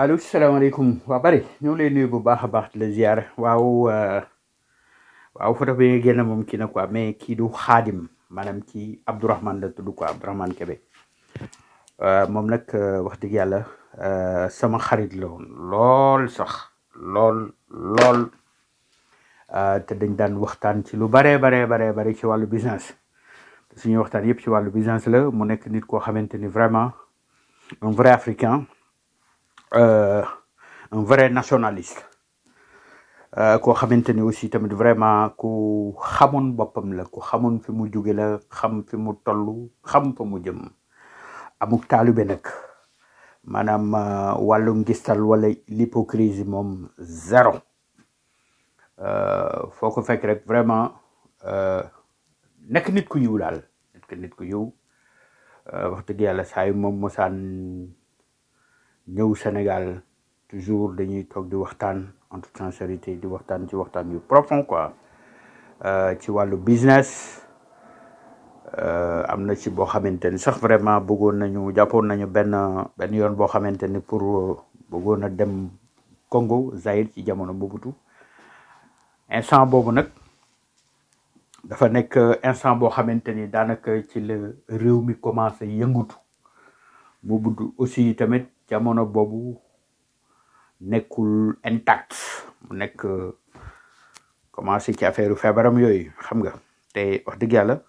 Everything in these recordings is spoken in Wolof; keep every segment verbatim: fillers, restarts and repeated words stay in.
allo salaamaaleykum waa bari ñu ngi lay nuyu bu baax a baax di la ziar waaw euh, waaw photo bi nga génn moom kii na quoi mais kii du xaadim maanaam kii Abdourahmane la tudd quoi Abdourahmane Kébé Euh, moom nag euh, wax dëgg yàlla euh, sama xarit la woon lool sax lool lool euh, te dañ daan waxtaan ci lu bare bare bare bare ci wàllu business te suñuy waxtaan yëpp ci wàllu business la mu nekk nit koo xamante ni vraiment un vrai africain euh, un vrai nationaliste euh, koo xamante ni aussi tamit vraiment ku xamoon boppam la ku xamoon fi mu jóge la xam fi mu toll xam fa mu jëm amuk taalibe nag maanaam euh, wàllu ngistal wala l'hypocrisie moom zéro euh, foo ko fekk rek vraiment euh, nekk nit ku yiw daal nekk nit ku yiw euh, wax dëgg yàlla saa yu moom mosaan ñëw Sénégal toujours dañuy toog di waxtaan en toute sincérité di waxtaan ci waxtaan yu profond quoi euh, ci wàllu business euh, am na ci boo xamante ni sax vraiment bëggoon nañu jàppoon nañu benn benn yoon boo xamante ni pour euh, bëggoon a dem Congo Zaïre ci jamono Mobutu instant boobu nag dafa nekk euh, instant boo xamante ni daanaka ci la réew mi commencé yëngutu Mobutu aussi tamit jamono boobu nekkul intact mu nekk euh, commencé ci affaire feebaram yooyu xam nga te wax dëgg yàlla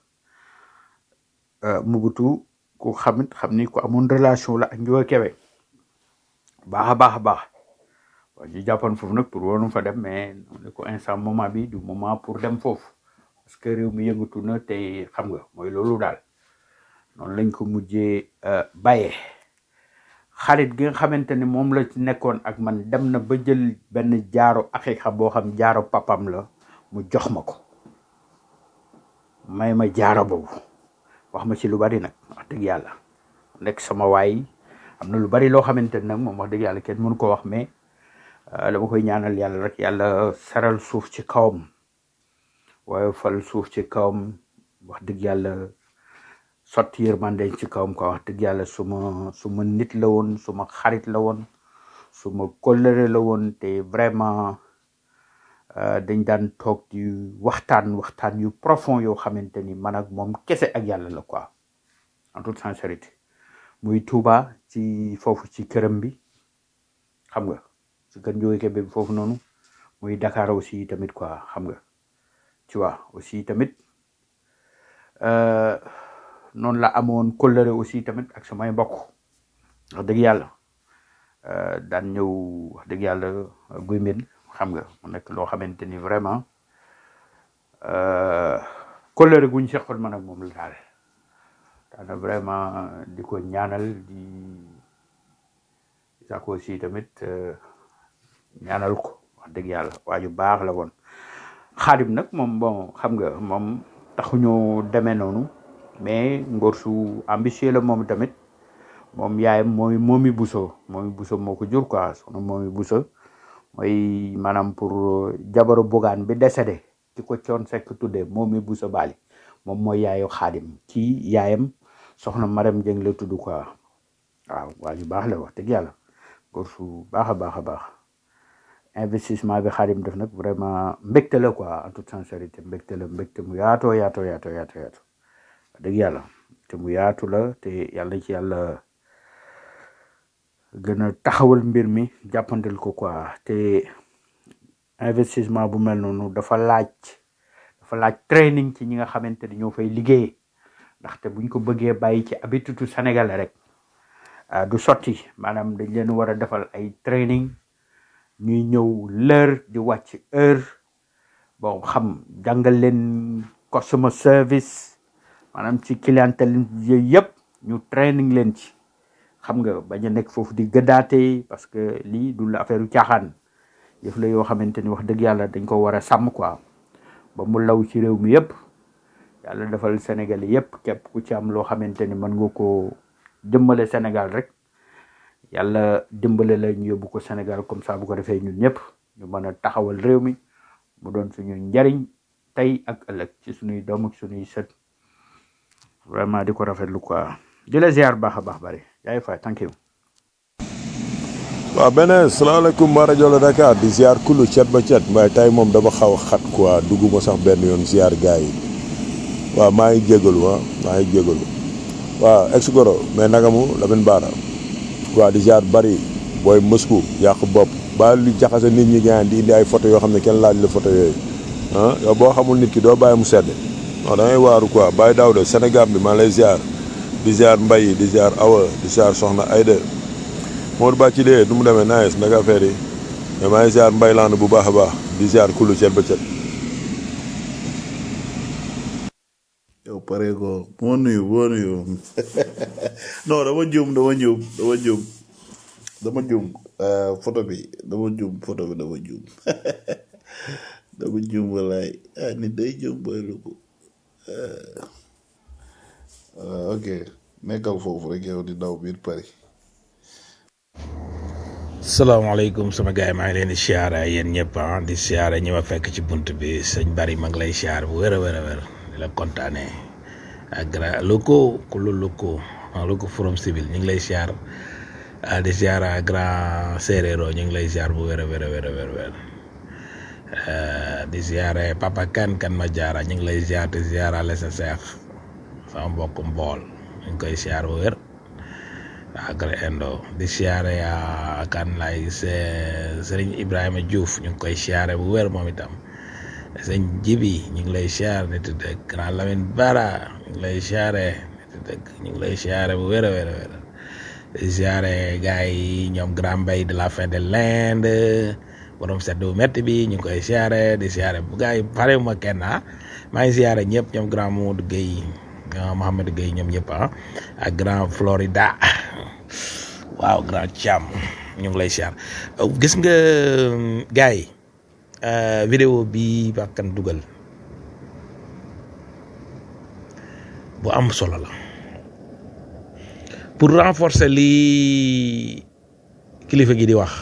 euh, Mobutu ku xamit xam ni ku amoon relation la ak Ndiouga Kébé baax a baax a baax waaw ñu jàppoon foofu nag pour waroon fa dem mais ne ko instant moment bi du moment pour dem foofu parce que réew mi yëngatu na te xam nga mooy loolu daal noonu lañ ko mujjee euh, bàyyee xarit gi nga xamante ni moom la ci nekkoon ak man dem na ba jël benn jaaro aqiqa boo xam jaaro papam la mu jox ma ko may ma jaaro boobu wax ma ci lu bari nag wax dëgg yàlla nekk sama waay am na lu bari loo xamante ni nag moom wax dëgg yàlla kenn mënu ko wax mais euh, dama koy ñaanal yàlla rek yàlla saral suuf ci kawam waaye fal suuf ci kawam wax dëgg yàlla sotti yërmande ci kawam quoi wax dëgg yàlla suma suma nit la woon suma xarit la woon suma kóllëre la woon te vraiment euh, dañ daan toog di waxtaan waxtaan yu profond yoo xamante ni man ak moom kese ak yàlla la quoi en toute sincérité muy Touba ci foofu ci këram bi xam nga ci kër Ndiouga Kébé bi foofu noonu muy Dakar aussi tamit quoi xam nga tu vois aussi tamit euh, noonu la amoon kóllëre aussi tamit ak samay mbokk wax dëgg yàlla euh, daan ñëw wax dëgg yàlla guy mbind xam nga mu nekk loo xamante ni vraiment euh, kóllëre guñ seqoon man ak moom la daal daana vraiment di ko ñaanal di sax aussi tamit euh, ñaanal ko wax dëgg yàlla waa ju baax la woon xaadim nag moom bon xam nga moom taxuñu demee noonu mais ngor su ambitieux la moom tamit moom yaayam mooy moomi buso moomi buso moo ko jur quoi soxna moomi buso mooy maanaam pour jabaru bugaan bi décédé ki ko coon sekk tuddee moomi buso baali moom mooy yaayu xaadim ci yaayam soxna Maram Jeng la tudd quoi waaw waa ju baax la wax dëgg yàlla ngor su baax a baax a baax investissement bi xaadim def nag vraiment mbégte la quoi en toute sincérité mbégte la mbégte mu yaatoo yaatoo yaatoo yaatoo yaatoo dëgg yàlla te mu yaatu la te yàlla ci yàlla gën a taxawal mbir mi jàppandil ko quoi te investissement bu mel noonu dafa laaj dafa laaj training ci ñi nga xamante ni ñoo fay liggéey ndaxte buñ ko bëggee bàyyi ci habitude sénégalais rek ah, du sotti maanaam dañ leen war a defal ay training ñuy ñëw l'heure di wàcc heure bon xam jàngal leen customer service maanaam ci clientèle yooyu yëpp ñu training leen ci xam nga bañ a nekk foofu di gëddaate parce que lii du la affaire u caaxaan yëf la yoo xamante ni wax dëgg yàlla dañ ko war a sàmm quoi ba mu law ci réew mi yëpp yàlla defal Sénégal yëpp képp ku ci am loo xamante ni mën nga ko jëmmale Sénégal rek yàlla dimbale la ñu yóbbu ko Sénégal comme ça bu ko defee ñun ñëpp ñu mën a taxawal réew mi mu doon suñu njariñ tey ak ëllëg ci suñuy doom ak suñuy sët vraiment di ko rafetlu quoi di la ziar baax a baax bari yaay fay thank you waaw beneen salaamaaleykum ma rajo la Dakar di ziar kullu cet ba cet waaye tey moom dama xaw a xat quoi dugguma sax benn yoon ziar gars yi waaw maa ngi jégalu ah maa ngi jégalu waaw ex goro mais nagamu Lamine Bara waaw di ziar bari booy mësku yàq bopp ba lu jaxase nit ñi gaan di indi ay photo yoo xam ne kenn laaj la photo yooyu ah yow boo xamul nit ki doo bàyyi mu sedd non da ngay waaru quoi Baye Daouda Sénégal bi maa lay ziar di ziar Mbaye di ziar Awa di ziar Soxna Aïda Modou Ba ci dee du mu demee nice naka affaire yi mais maa ngi ziar Mbaye Laan bu baax a baax di ziar kullu cet ba cet. yow pare ko moo nuyu boo nuyu non dama juum dama juum dama juum dama juum photo bi dama juum photo bi dama juum dama juum walaay ah nit day juum booy lu ko ok nekkal foofu rek yow di daw biir Paris. salaamaaleykum sama gars yi maa ngi leen di siyaare yéen ñëpp ah di siyaare ñi ma fekk ci bunt bi sëñ Bari ma ngi lay siyaare bu wér a wér a wér di la kontaanee ak grand loko ku lu loko ah loko forum civil ñu ngi lay siyaar di siyaare grand séeréero ñu ngi lay siyaar bu wér a wér a wér a wér di siyaare papa kan kan ma jaara ñu ngi lay siyaar di siyaarale sa seex sama mbokk mbool ñu ngi koy siyaar bu wér. agre endo di siyaare ya kan lay Serigne Ibrahima Diouf ñu ngi koy siyaare bu wér moom itam sëñ Jibi ñu ngi lay siyaare nit dëgg grand Lamine Bara ñu ngi lay siyaare nit dëgg ñu ngi lay siyaare bu wér a wér a wér di siyaare gars yi ñoom grand Mbaye de la fin de l'Inde borom sedd bu métti bi ñu ngi koy siyaare di siyaare bu gars yi pare ma kenn ah maa ngi siyaare ñëpp ñoom grand Modou Gueye Mohamed Gueye ñoom ñëpp ah ak grand Florida waaw grand Thiam ñu ngi lay siyaar gis nga gars yi vidéo bi bakkan dugal bu am solo la pour renforcer li kilifa gi di wax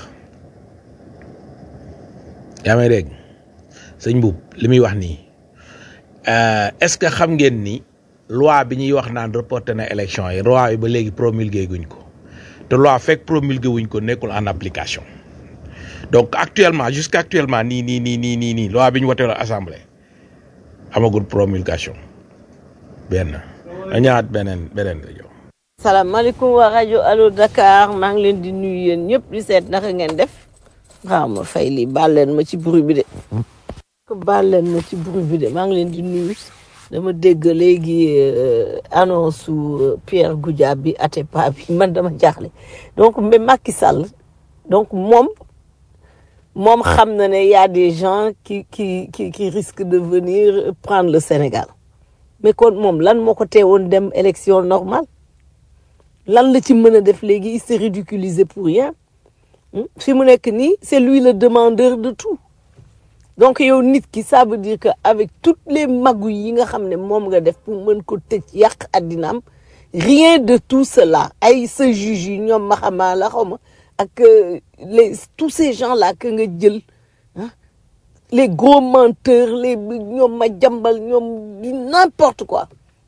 yaa may dégg sëñ Mbuub li muy wax nii est-ce que xam ngeen ni loi bi ñuy wax naan reporté na élection yi loi yi ba léegi promulgué guñ ko te loi fekk promulgué wuñ ko nekkul en application donc actuellement jusqu'à actuellement nii nii nii nii nii nii loi bi ñu wote la assemblée amagul promulgation benn a ñaat beneen beneen rajo. salaamaaleykum waa rajo Allo Dakar maa ngi leen di nuyu yéen ñëpp di seet naka ngeen def waaw ma fay lii baal leen ma ci bruit bi de baal leen ma ci bruit bi de maa ngi leen di nuyu. dama dégg léegi annonce su Pierre Goudiaby Atepa bi man dama jaaxle donc mais Macky Sall donc moom moom xam na ne y a des gens qui qui qui qui risquent de venir prendre le Sénégal mais kon moom lan moo ko teewoon dem élection normale lan la ci mën a def léegi il s'est ridiculisé pour rien fi mu nekk nii c'est lui le demandeur de tout. donc yow nit ki ça veut dire que avec toutes les magouilles yi nga xam ne moom nga def pour mën ko tëj yàq addinaam rien de tout cela ay sa juge yi ñoom maxamaa la xaw ma ak les tous ces gens là que nga jël ah les gros menteurs les ñoom ma jambal ñoom n'importe quoi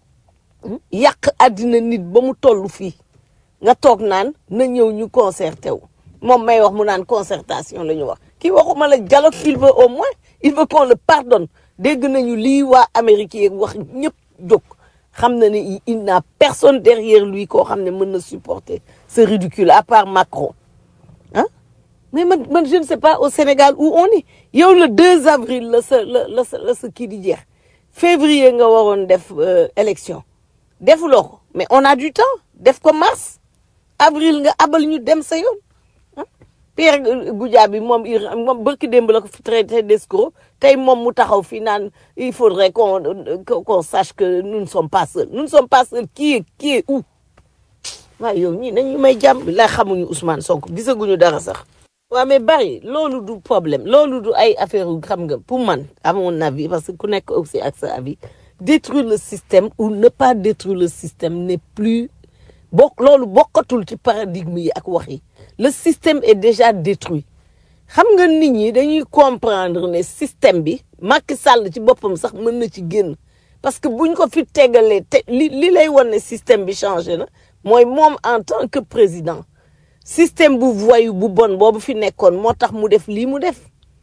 yàq addina nit ba mu toll fii nga toog naan na ñëw ñu concerté wu moom may wax mu naan concertation la ñu wax kii waxuma la dialogue il veut au moins il veut qu'on le pardonne dégg nañu lii waa Amérique yeeg wax ñëpp jóg xam na ne il n'a personne derrière lui koo xam ne mën na supporter ce ridicule à part Macron ah mais man man je ne sais pas au Sénégal où on est yow le deux avril la sa la la sa la sa kii di jeex février nga waroon def élection defuloo ko mais on a du temps def ko mars avril nga abal ñu dem sa yoon Pierre Goudiaby moom moom barki démb la ko fi traité d'escroc tey moom mu taxaw fii naan il faudrait qu'on qu'on sache que nous ne sommes pas seuls nous ne sommes pas seuls qui est qui est où waaw yow ñii nañu may jàmm la xamuñu Ousmane Sonko gisaguñu dara sax. waaw mais bari loolu du problème loolu du ay affaire yu xam nga pour man à mon avis parce que ku nekk aussi ak sa avis détruire le système ou ne pas détruire le système n'est plus bokk loolu bokkatul ci paradigme yi ak wax yi. Le système est déjà détruit xam nga nit ñi dañuy comprendre ne système bi Macky Sall ci boppam sax mën na ci génn parce que buñ ko fi tegalee te li li lay wan ne système bi changé na mooy moom en tant que président système bu voyou bu bon boobu fi nekkoon moo tax mu def lii mu def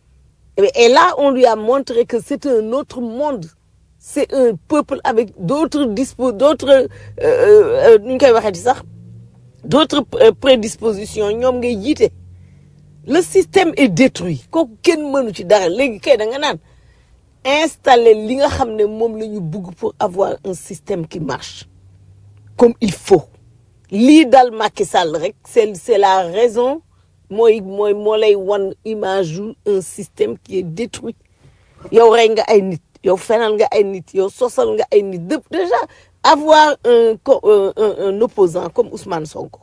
et là on lui a montré que c'est un autre monde c'est un peuple avec d'autres dispo d'autres euh, nu ñu koy waxee ci sax d'autres euh, prédispositions ñoom ngay jiite le système est détruit kooku kenn mënu ci dara léegi kay da nga naan installer li nga xam ne moom la ñu bugg pour avoir un système qui marche comme il faut lii dal Macky Sall rek c'est c'est la raison mooy mooy moo lay wan image yu un système qui est détruit yow rey nga ay nit yow fenal nga ay nit yow sosal nga ay nit de déjà avoir un un un opposant comme Ousmane Sonko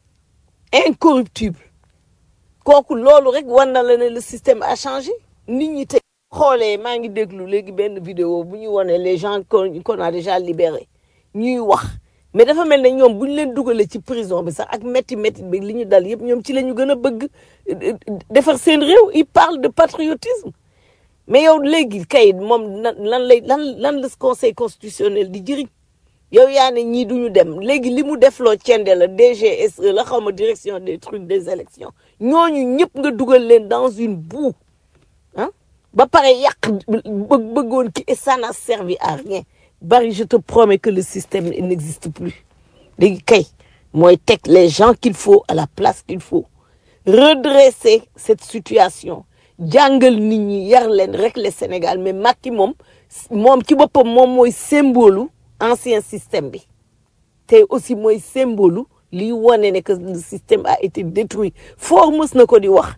incorruptible kooku loolu rek wan na la ne le système a changé nit ñi tey xoolee maa ngi déglu léegi benn vidéo bu ñu wone les gens qu'on qu'on a déjà libérés ñuy wax mais dafa mel ne ñoom bu ñu leen dugalee ci prison bi sax ak métti métti bi li ñu dal yëpp ñoom ci la ñu gën a bëgg defar seen réew ils parlent de patriotisme mais yow léegi kay moom lan lay lan lan la conseil constitutionnel di jëriñ yow yaa ne ñii duñu dem léegi li mu defloo cende la D G S E la xaw ma direction des trucs des élections ñooñu ñëpp nga dugal leen dans une boue ah ba pare yàq bëgg bëggoon ki et ça n'a servi à rien Barry je te promets que le système n'existe plus léegi kay mooy teg les gens qu'il faut à la place qu'il faut redresser cette situation jàngal nit ñi yar leen rek le Sénégal mais Macky moom moom ci boppam moom mooy symbole ancien système bi te aussi mooy symbole liy wane ne que le système a été détruit fort mës na ko di wax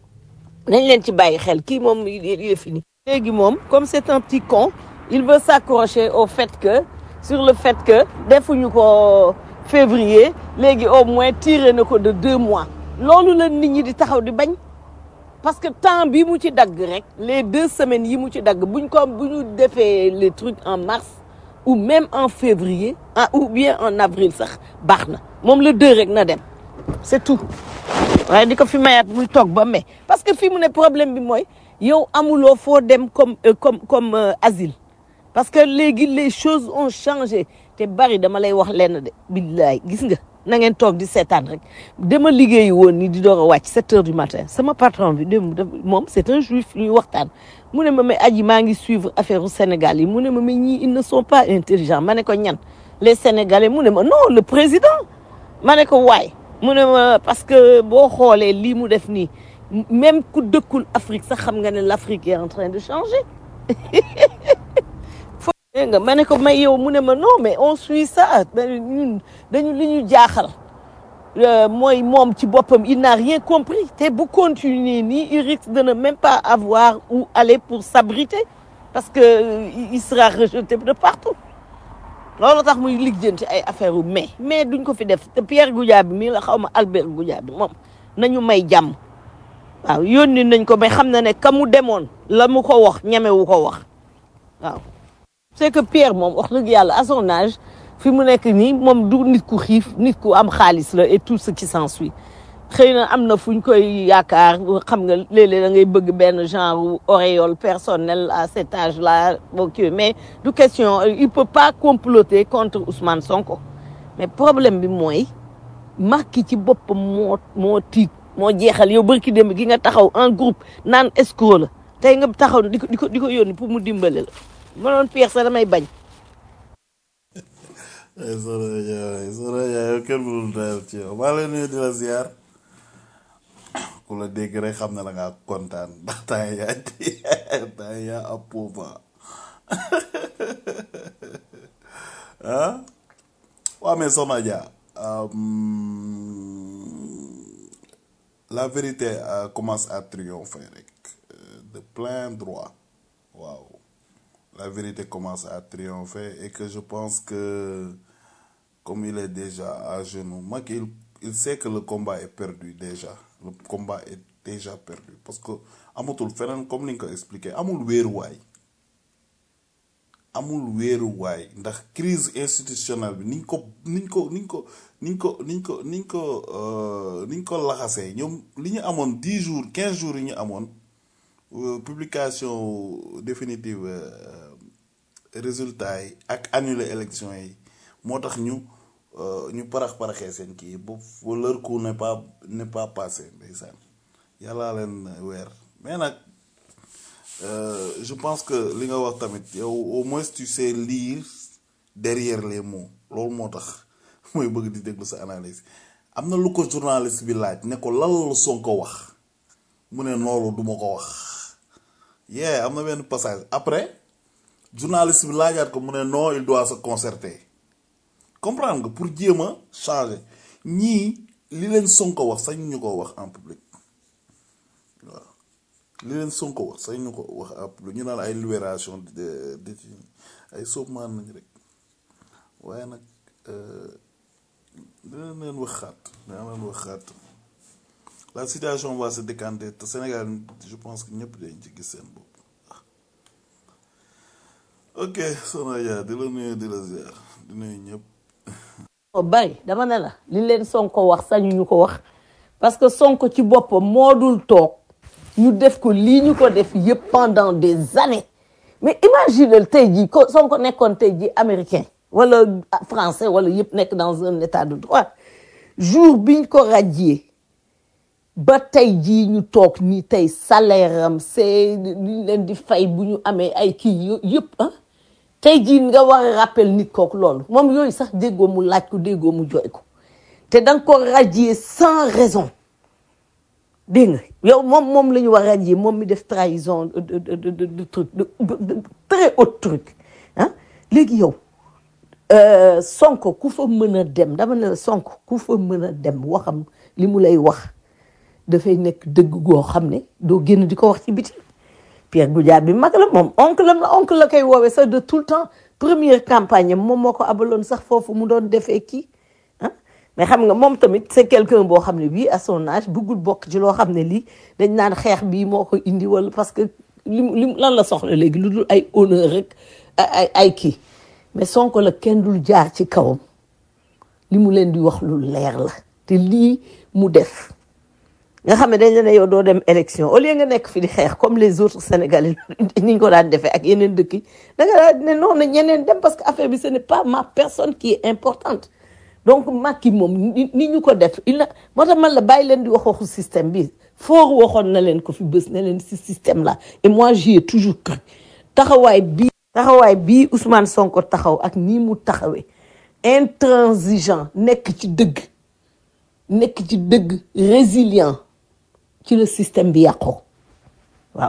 nañ leen ci bàyyi xel kii moom il est fini. léegi moom comme c'est un petit con il veut s'accrocher au fait que sur le fait que defuñu ko février léegi au moins tiré na ko de deux mois loolu la nit ñi di taxaw di bañ parce que temps bi mu ci dagg rek les deux semaines yi mu ci dagg buñ ko bu ñu defee les trucs en mars ou même en février ah ou bien en avril sax baax na moom le deux rek na dem c'est tout waaye di ko fi mayaat muy toog ba mai parce que fii mu ne problème bi mooy yow amuloo foo dem comme euh, comme comme euh, asile parce que léegi les choses ont changé te bari dama lay wax lenn de billaay gis nga na ngeen toog di seetaan rek dama liggéeyi woon ni di door a wàcc sept heures du matin sama patron bi dem moom c'est un juif ñuy waxtaan mu ne ma mais aji maa ngi suivre affaire u Sénégal yi mu ne ma mais ñii ils ne sont pas intelligents ma ne ko ñan les Sénégalais mu ne ma non le président ma ne ko waay mu ne ma parce que boo xoolee lii mu def nii même ku dëkkul Afrique sax xam nga ne l'Afrique est en train de changer dégg nga ma ne ko may yow mu ne ma non mais on suit ça ñun dañu li ñu jaaxal mooy moom ci boppam il n'a rien compris te bu continuer nii il risque de ne même pas avoir où aller pour s'abriter parce que il sera rejeté de partout loolu tax muy lijjanti ay affaire u mais mais duñ ko fi def te Pierre Goudiaby mii la xaw ma Albert Goudiaby moom nañu may jàmm waaw yónni nañ ko mais xam na ne ka mu demoon la mu ko wax ñemewu ko wax waaw c'est que Pierre moom wax dëgg yàlla à son âge fi mu nekk nii moom du nit ku xiif nit ku am xaalis la et tout ce qui s'ensuit xëy na am na fu ñu koy yaakaar xam nga léeg-léeg da ngay bëgg benn genre auréole personnel à cet âge là ok mais du question il peut pas comploter contre Ousmane Sonko mais problème bi mooy Macky ci boppam moo moo tiit moo jeexal yow barki démb gi nga taxaw en groupe naan escroc la tey nga taxaw di ko di ko di ko yónni pour mu dimbale la ma doon Pierre sax damay bañ. Soxna Ndiaye Soxna Ndiaye kenn mënul tayal ci yow maa leen nuyu di la ziar ku la dégg rek xam ne la ngaa kontaan ndax temps yaa temps yaa ab pouvoir ah waaw mais Soxna Ndiaye la vérité euh, commence à triompher rek euh, de plein droit waaw la vérité commence à triompher et que je pense que comme il est déjà à genoux Macky il, il sait que le combat est perdu déjà le combat est déjà perdu parce que amatul feneen comme ni nga ko expliqué amul wéeruwaay amul wéeruwaay ndax crise institutionnelle bi niñ ko niñ ko niñ ko niñ ko niñ ko niñ ko niñ ko laxasee ñoom li ñu amoon dix jours quinze jours yi ñu amoon publication définitive résultats yi ak annuler élection yi moo tax ñu euh, ñu parax paraxee seen kii bu bu leur coup n'est pas n'est pas passé ndeysaan yàllaa leen weer mais nag euh, je pense que li nga wax tamit yow au moins tu sais lire derrière les mots loolu moo tax mooy bëgg di déglu sa analyse am na lu ko journaliste bi laaj ne ko lan la Sonko wax mu ne noolu duma ko wax yee am na benn passage après journaliste bi laajaat ko mu ne non il doit se concerter comprendre nga pour jéem a changer ñii li leen Sonko wax sañ ñu ko wax en public waaw li leen Sonko wax sañ ñu ko wax en public ñu naan ay libération de de ay sóobmaan nañ rek waaye nag dina leen wax xaat dina leen wax xaat la situation va se décanter te Sénégal je pense que ñëpp dañ ci gis seen bopp ok Soxna Dia di la nuyu di la ziar di nuyu ñëpp. o bari dama ne la li leen Sonko wax sañu ñu ko wax parce que Sonko ci boppam moo dul toog ñu def ko lii ñu ko def yëpp pendant des années mais imagine tey jii ko Sonko nekkoon tey jii américain wala français wala yëpp nekk dans un état de droit jour biñ ko radié ba tey jii ñu toog ni tey salaire am c'est ñu leen di fay bu ñu amee ay kii yëpp ah tey jii nga war a rappel nit kooku loolu moom yooyu sax déggoo mu laaj ko déggoo mu jooy ko te da nga ko radier sans raison dégg nga yow moom moom la ñu war a radier moom mi def trahison de de de de de truc de de très haut truc ah léegi yow Sonko ku fa mën a dem dama ne la Sonko ku fa mën a dem waxam li mu lay wax dafay nekk dëgg goo xam ne doo génn di ko wax ci biti Pierre Goudiaby bi mag la moom oncle la oncle la koy woowee sax de tout le temps première campagne moom moo ko abaloon sax foofu mu doon defee kii ah mais xam nga moom tamit c'est quelqu'un boo xam ne bii à son âge bëggul bokk ci loo xam ne lii dañ naan xeex bii moo ko indi wala parce que li li lan la soxla léegi lu dul ay honneur rek ay ay kii mais Sonko la kenn dul jaar ci kawam li mu leen di wax lu leer la te lii mu def nga xam ne dañ la ne yow doo dem élection au lieu nga nekk fi di xeex comme les autres Sénégalais ni ñu ko daan defee ak yeneen dëkk yi da nga daan ne non na ñeneen dem parce que affaire bi ce n'est pas ma personne qui est importante donc Macky moom ni ñu ko def il na moo tax man la bàyyi leen di wax waxu système bi fooru waxoon na leen ko fi bés ne leen si système là et moi j'y ai toujours cru taxawaay bii taxawaay bii Ousmane Sonko taxaw ak nii mu taxawee intransigeant nekk ci dëgg nekk ci dëgg résilient ci le système bi yàqoo waaw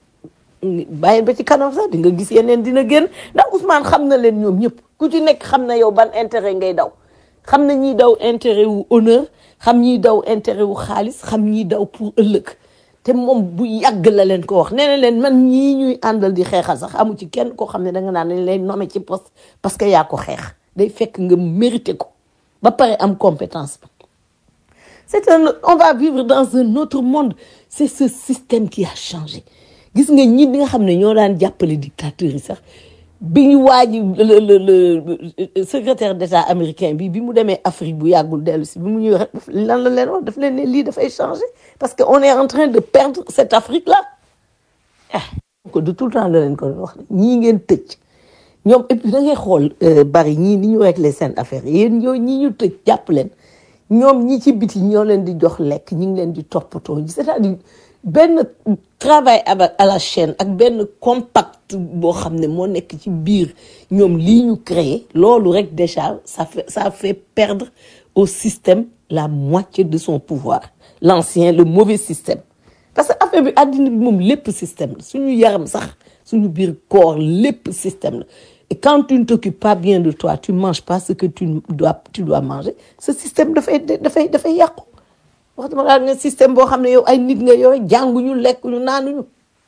bàyyi ba ci kanam sax di nga gis yeneen dina génn ndax Ousmane xam na leen ñoom ñëpp ku ci nekk xam na yow ban intérêt ngay daw xam na ñiy daw intérêt wu honneur xam ñiy daw intérêt wu xaalis xam ñiy daw pour ëllëg te moom bu yàgg la leen ko wax nee na leen man ñii ñuy àndal di xeexal sax amu ci kenn koo xam ne da nga naan dañ lay nommé ci poste parce que yaa ko xeex day fekk nga mérité ko ba pare am compétence ba. C'est un, on va vivre dans un autre monde. C'est ce système qui a changé. Gis nga ñi nga xam ne ñoo daan jàppale dictateur yi sax bi ñu waaji le le le secrétaire d'État américain bi bi mu demee Afrique bu yàggul dellu si bi mu ñëw lan la leen wax daf leen ne lii dafay changer parce que on est en train de perdre cette Afrique là ah ko de tout le temps la leen ko wax ñii ngeen tëj ñoom et puis da ngay xool bari ñii ni ñu régler seen affaire yéen ñoo ñii ñu tëj jàpp leen ñoom ñi ci biti ñoo leen di jox lekk ñi ngi leen di toppatoo c'est-à-dire benn travail à la chaîne ak benn compact boo xam ne moo nekk ci biir ñoom lii ñu créé loolu rek déjà ça fait ça fait perdre au système la moitié de son pouvoir l'ancien le mauvais système parce que affaire bi àddina bi moom lépp système la suñu yaram sax suñu biir corps lépp système la. Et quand tu ne t'occupes pas bien de toi, tu ne manges pas ce que tu dois, tu dois manger, ce système dafay dafay dafay yàqu. wax dama daal nga système boo xam ne yow ay nit nga yore jànguñu lekkuñu naanuñu.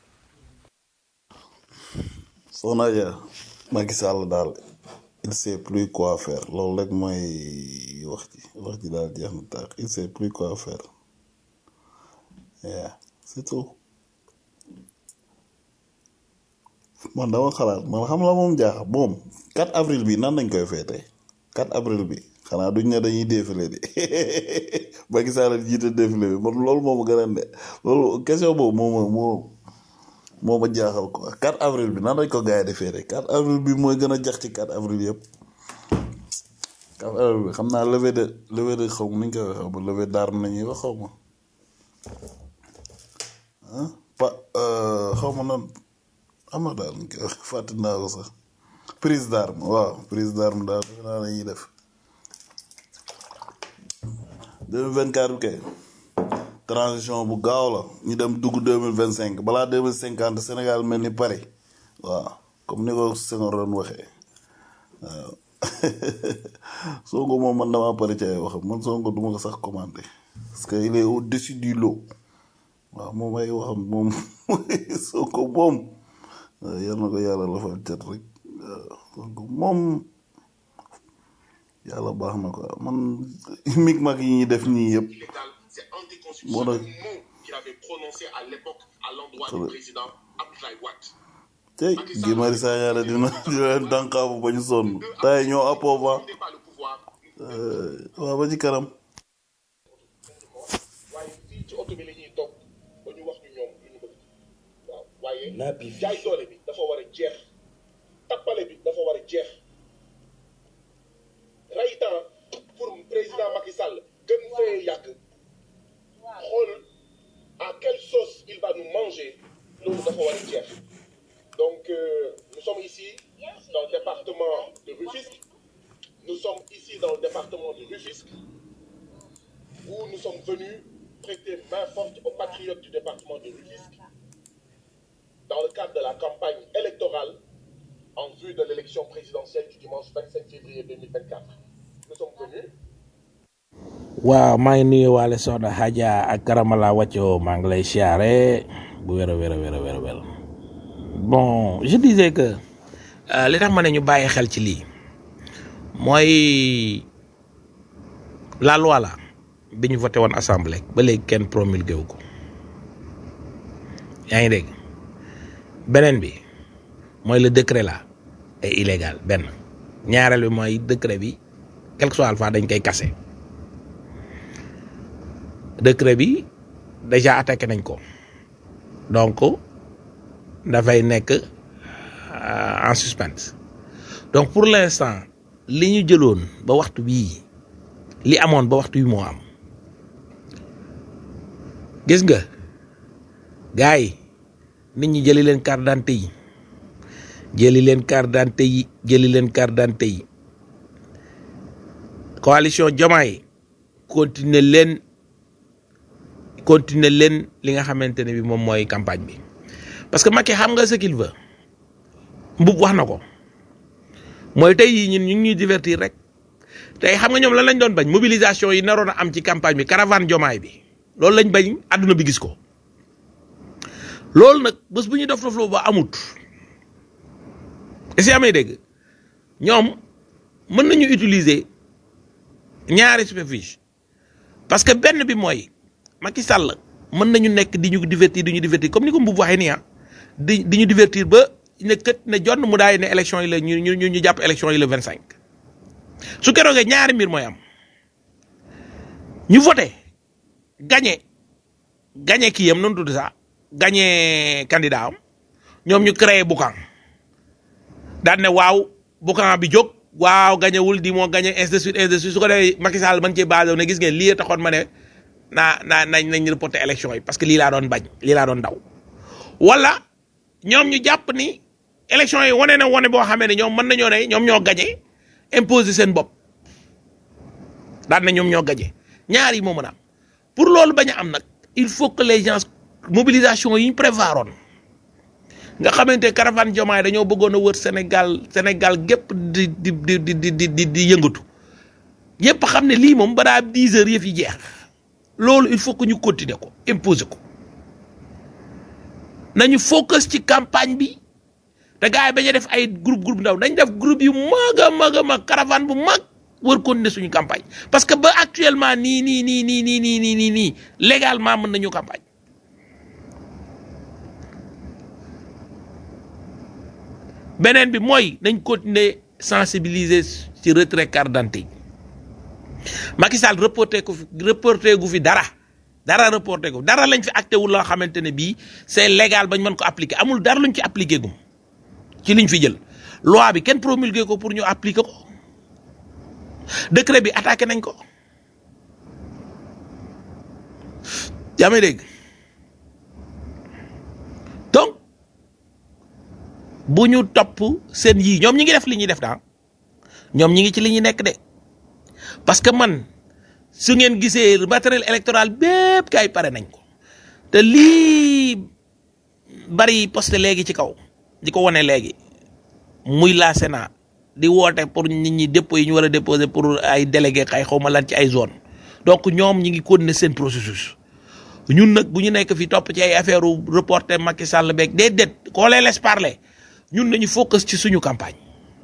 Soxna Dia Macky Sall daal il sait plus quoi faire loolu rek mooy wax ji wax ji daal jeex na taax il sait plus quoi faire yeah c'est tout. man dama xalaat man xam la moom jaaxa moom quatre avril bi nan nañ koy feete quatre avril bi xanaa duñ ne dañuy défilé de Macky Sall jiite défilé bi man loolu moo ma gën a ne loolu question boobu moo ma moo moo ma jaaxal quoi quatre avril bi nan lañ ko gars yi di feete quatre avril bi mooy gën a jax ci quatre avril yëpp affaire bi xam naa levée de levée de xaw ma nu ñu koy waxee xaw ma levée d'arme nañuy wax xaw ma ah pa xaw ma noonu am na daal ñu koy wax fàtte naa ko sax prise d'arme waaw prise d'arme daal defe naa la ñuy def deux mille vingt quatre bi kay transition bu gaaw la ñu dem dugg deux mille vingt cinq balaa deux mille cinquante Sénégal mel ni Paris waaw comme ni ko Senghor doon waxee waaw Sonko moom man damaa pare ci ay waxam man Sonko duma ko sax commenter parce que il est au-dessus du lot waaw moom ay waxam moom Sonko moom yal na ko yàlla la fa cat rek waaw Sonko moom yàlla baax na ko man mig mag yi ñuy def nii yëpp moo tax tey Guy Marius Sagna dina dina dànkaafu ba ñu sonn tay ñoo appova waaw ba ci kanam jaay doole bi dafa war a jeex tappale bi dafa war a jeex ray temps pour président Macky Sall gën fee yàgg xool à quelle sauce il va nous manger loolu dafa war a jeex donc euh, nous sommes ici dans le département de Rufisque nous sommes ici dans le département de Rufisque où nous sommes venus prêter main forte aux patriotes du département de Rufisque dans le cadre de la campagne électorale en vue de l'élection présidentielle du dimanche vingt-cinq février deux mille vingt-quatre. Nous sommes venus. waaw maa ngi nuyu waale soxna Hadja ak Karamala Wacco maa ngi lay siyaare bu wér a wér a wér a wér a wér bon je disais que euh, li tax ma ne ñu bàyyi xel ci lii mooy la loi la bi ñu voté woon assemblée ba léegi kenn promulgué wu ko yaa ngi dégg beneen bi mooy le décret là est illégal benn ñaareel bi mooy décret bi quelque soit alpha dañ koy casser décret bi déjà attaqué nañ ko donc dafay nekk euh, en suspense donc pour l'instant li ñu jëloon ba waxtu bii li amoon ba waxtu bii moo am gis nga gars yi nit ñi jëli leen carte d'identité yi jëli leen carte d'identité yi jëli leen carte d'identité yi coalition Diomaye continuer leen continuer leen li nga xamante ne bi moom mooy campagne bi parce que Macky xam nga ce qu'il veut mbub wax na ko mooy tey yi ñun ñu ngi ñuy divertir rek tey xam nga ñoom lan lañ doon bañ mobilisation yi naroon a am ci campagne bi caravane Diomaye bi loolu lañ bañ àdduna bi gis ko loolu nag bés bu ñu def dofloo ba amut est-ce que amee dégg ñoom mën nañu utiliser ñaari superficie parce que benn bi mooy Macky Sall mën nañu nekk di ñu divertir di ñu divertir comme ni ko Mboub waxee nii ah di di ñu divertir ba ne kët ne jonn mu daay ne élection yi la ñu ñu ñu jàpp élection yi le vingt cinq su keroogee ñaari mbir mooy am ñu voté gagné gagné kii yam noonu tudd sax gagné candidat am ñoom ñu créé boucan daan ne waaw boucan bi jóg waaw gagné wul di moo gagné ainsi de suite ainsi de suite su ko defee Macky Sall mën cee basé ne gis ngeen lii taxoon ma ne naa naa nañ nañ reporté élection yi parce que lii laa doon bañ lii laa doon daw wala ñoom ñu jàpp ni élection yi wane na wane boo xamee ne ñoom mën nañoo ne ñoom ñoo gagné imposer seen bopp daan na ñoom ñoo gagné ñaar yi moo mën a am pour loolu bañ a am nag il faut que les gens mobilisation yi ñu prévoiroon nga xamante caravane Diomaye dañoo bëggoon a wër Sénégal Sénégal gépp di di di di di di di yëngatu yëpp xam ne lii moom ba daa dix heures yëf yi jeex loolu il faut que ñu continuer ko imposer ko nañu focus ci campagne bi te gars yi bañ a def ay groupe groupe ndaw dañ def groupe yu mag a mag a mag caravane bu mag wër continuer suñu campagne parce que ba actuellement nii nii nii nii nii nii nii nii nii légalement mën nañu campagne beneen bi mooy nañ continuer sensibiliser ci retrait carte d'identité Macky Sall reporté ko fi reporté gu fi dara dara reporté ko dara lañ fi acté wul loo xamante ne bii c'est légal bañ mën ko appliquer amul dara luñ ci appliqué gum ci liñ fi jël loi bi kenn promulgué ko pour ñu appliquer ko décret bi attaqué nañ ko yaa may dégg donc bu ñu topp seen yii ñoom ñi ngi def li ñuy def daa ñoom ñi ngi ci li ñuy nekk de parce que man su ngeen gisee matériel électoral bépp kay pare nañ ko te lii bari posté léegi ci kaw di ko wane léegi muy la Sénat di woote pour nit ñi dépôt yi ñu war a déposer pour ay délégué ay xaw ma lan ci ay zone donc ñoom ñi ngi continuer seen processus ñun nag bu ñu nekk fi topp ci ay affaire u reporter Macky Sall beeg déedéet koo lee laisse parler ñun nañu focus ci suñu campagne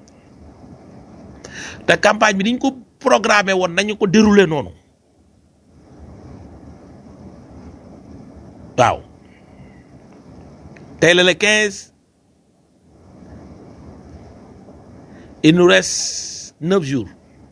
te campagne bi niñ ko programmé woon nañu ko dérouler noonu waaw tey la le quinze il nous reste neuf jours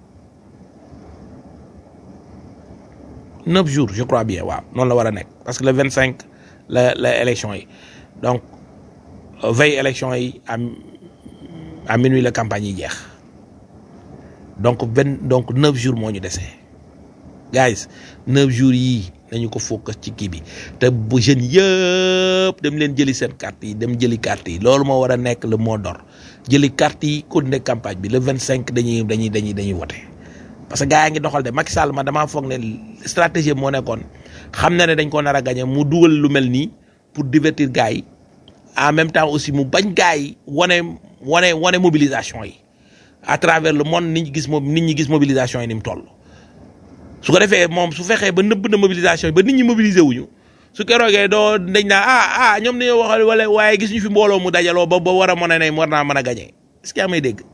neuf jours je crois bien waaw noonu la war a nekk parce que le vingt cinq la la élection yi donc veille élection yi à à minuit la campagne yi jeex donc vingt donc neuf jours moo ñu desee guys neuf jours yii nañu ko focus ci kii bi te bu jeunes yëpp dem leen jëli seen carte yi dem jëli carte yi loolu moo war a nekk le mot d'ordre jëli carte yi continuer campagne bi le vingt cinq dañuy dañuy dañuy dañuy wote parce que gars yaa ngi doxal de Macky Sall ma damaa foog ne stratégie moo nekkoon xam na ne dañ ko nar a gagné mu dugal lu mel nii pour divertir gars yi en même temps aussi mu bañ gars yi wane wane wane mobilisation yi à travers le monde nit ñi gis mo nit ñi gis mobilisation yi ni mu toll. su ko defee moom su fexee ba nëbb na mobilisation yi ba nit ñi mobiliser wuñu su keroogee doo dañ naa ah ah ñoom dañoo waxal wala waaye gis ñu fi mbooloo mu dajaloo ba ba war a mën a ne war naa mën a gagné est-ce que yaa may dégg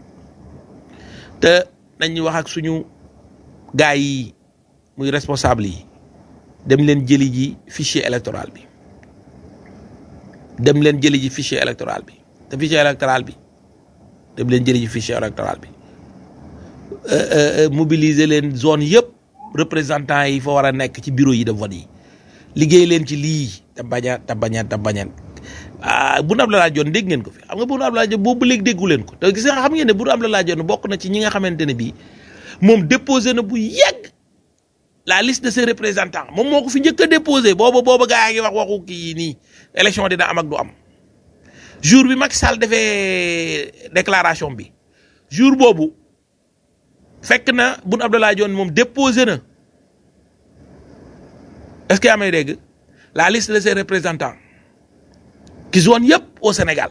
te nañ wax ak suñu gars yi muy responsable yi dem leen jëli ji fichier électoral bi dem leen jëli ji fichier électoral bi te fichier électoral bi dem leen jëli ji fichier électoral bi mobiliser leen zone yëpp représentants yi fa war a nekk ci bureau yi de vote yi liggéey leen ci lii te bañ a te bañ a te bañ a ah Boun Abdallah Dionne dégg ngeen ko fi xam nga Boun Abdallah Dionne boobu léegi déggu leen ko te gis nga xam ngeen ne Boun Abdallah Dionne bokk na ci ñi nga xamante ne bii moom déposé na bu yàgg la liste de ses représentants moom moo ko fi njëkk a déposé booba booba gaa ngi wax waxu kii nii élection dina am ak du am jour bi Macky Sall defee déclaration bi jour boobu fekk na Boun Abdallah Dionne moom déposé na est-ce que yaa may dégg la liste de ses représentants ki zone yëpp au Sénégal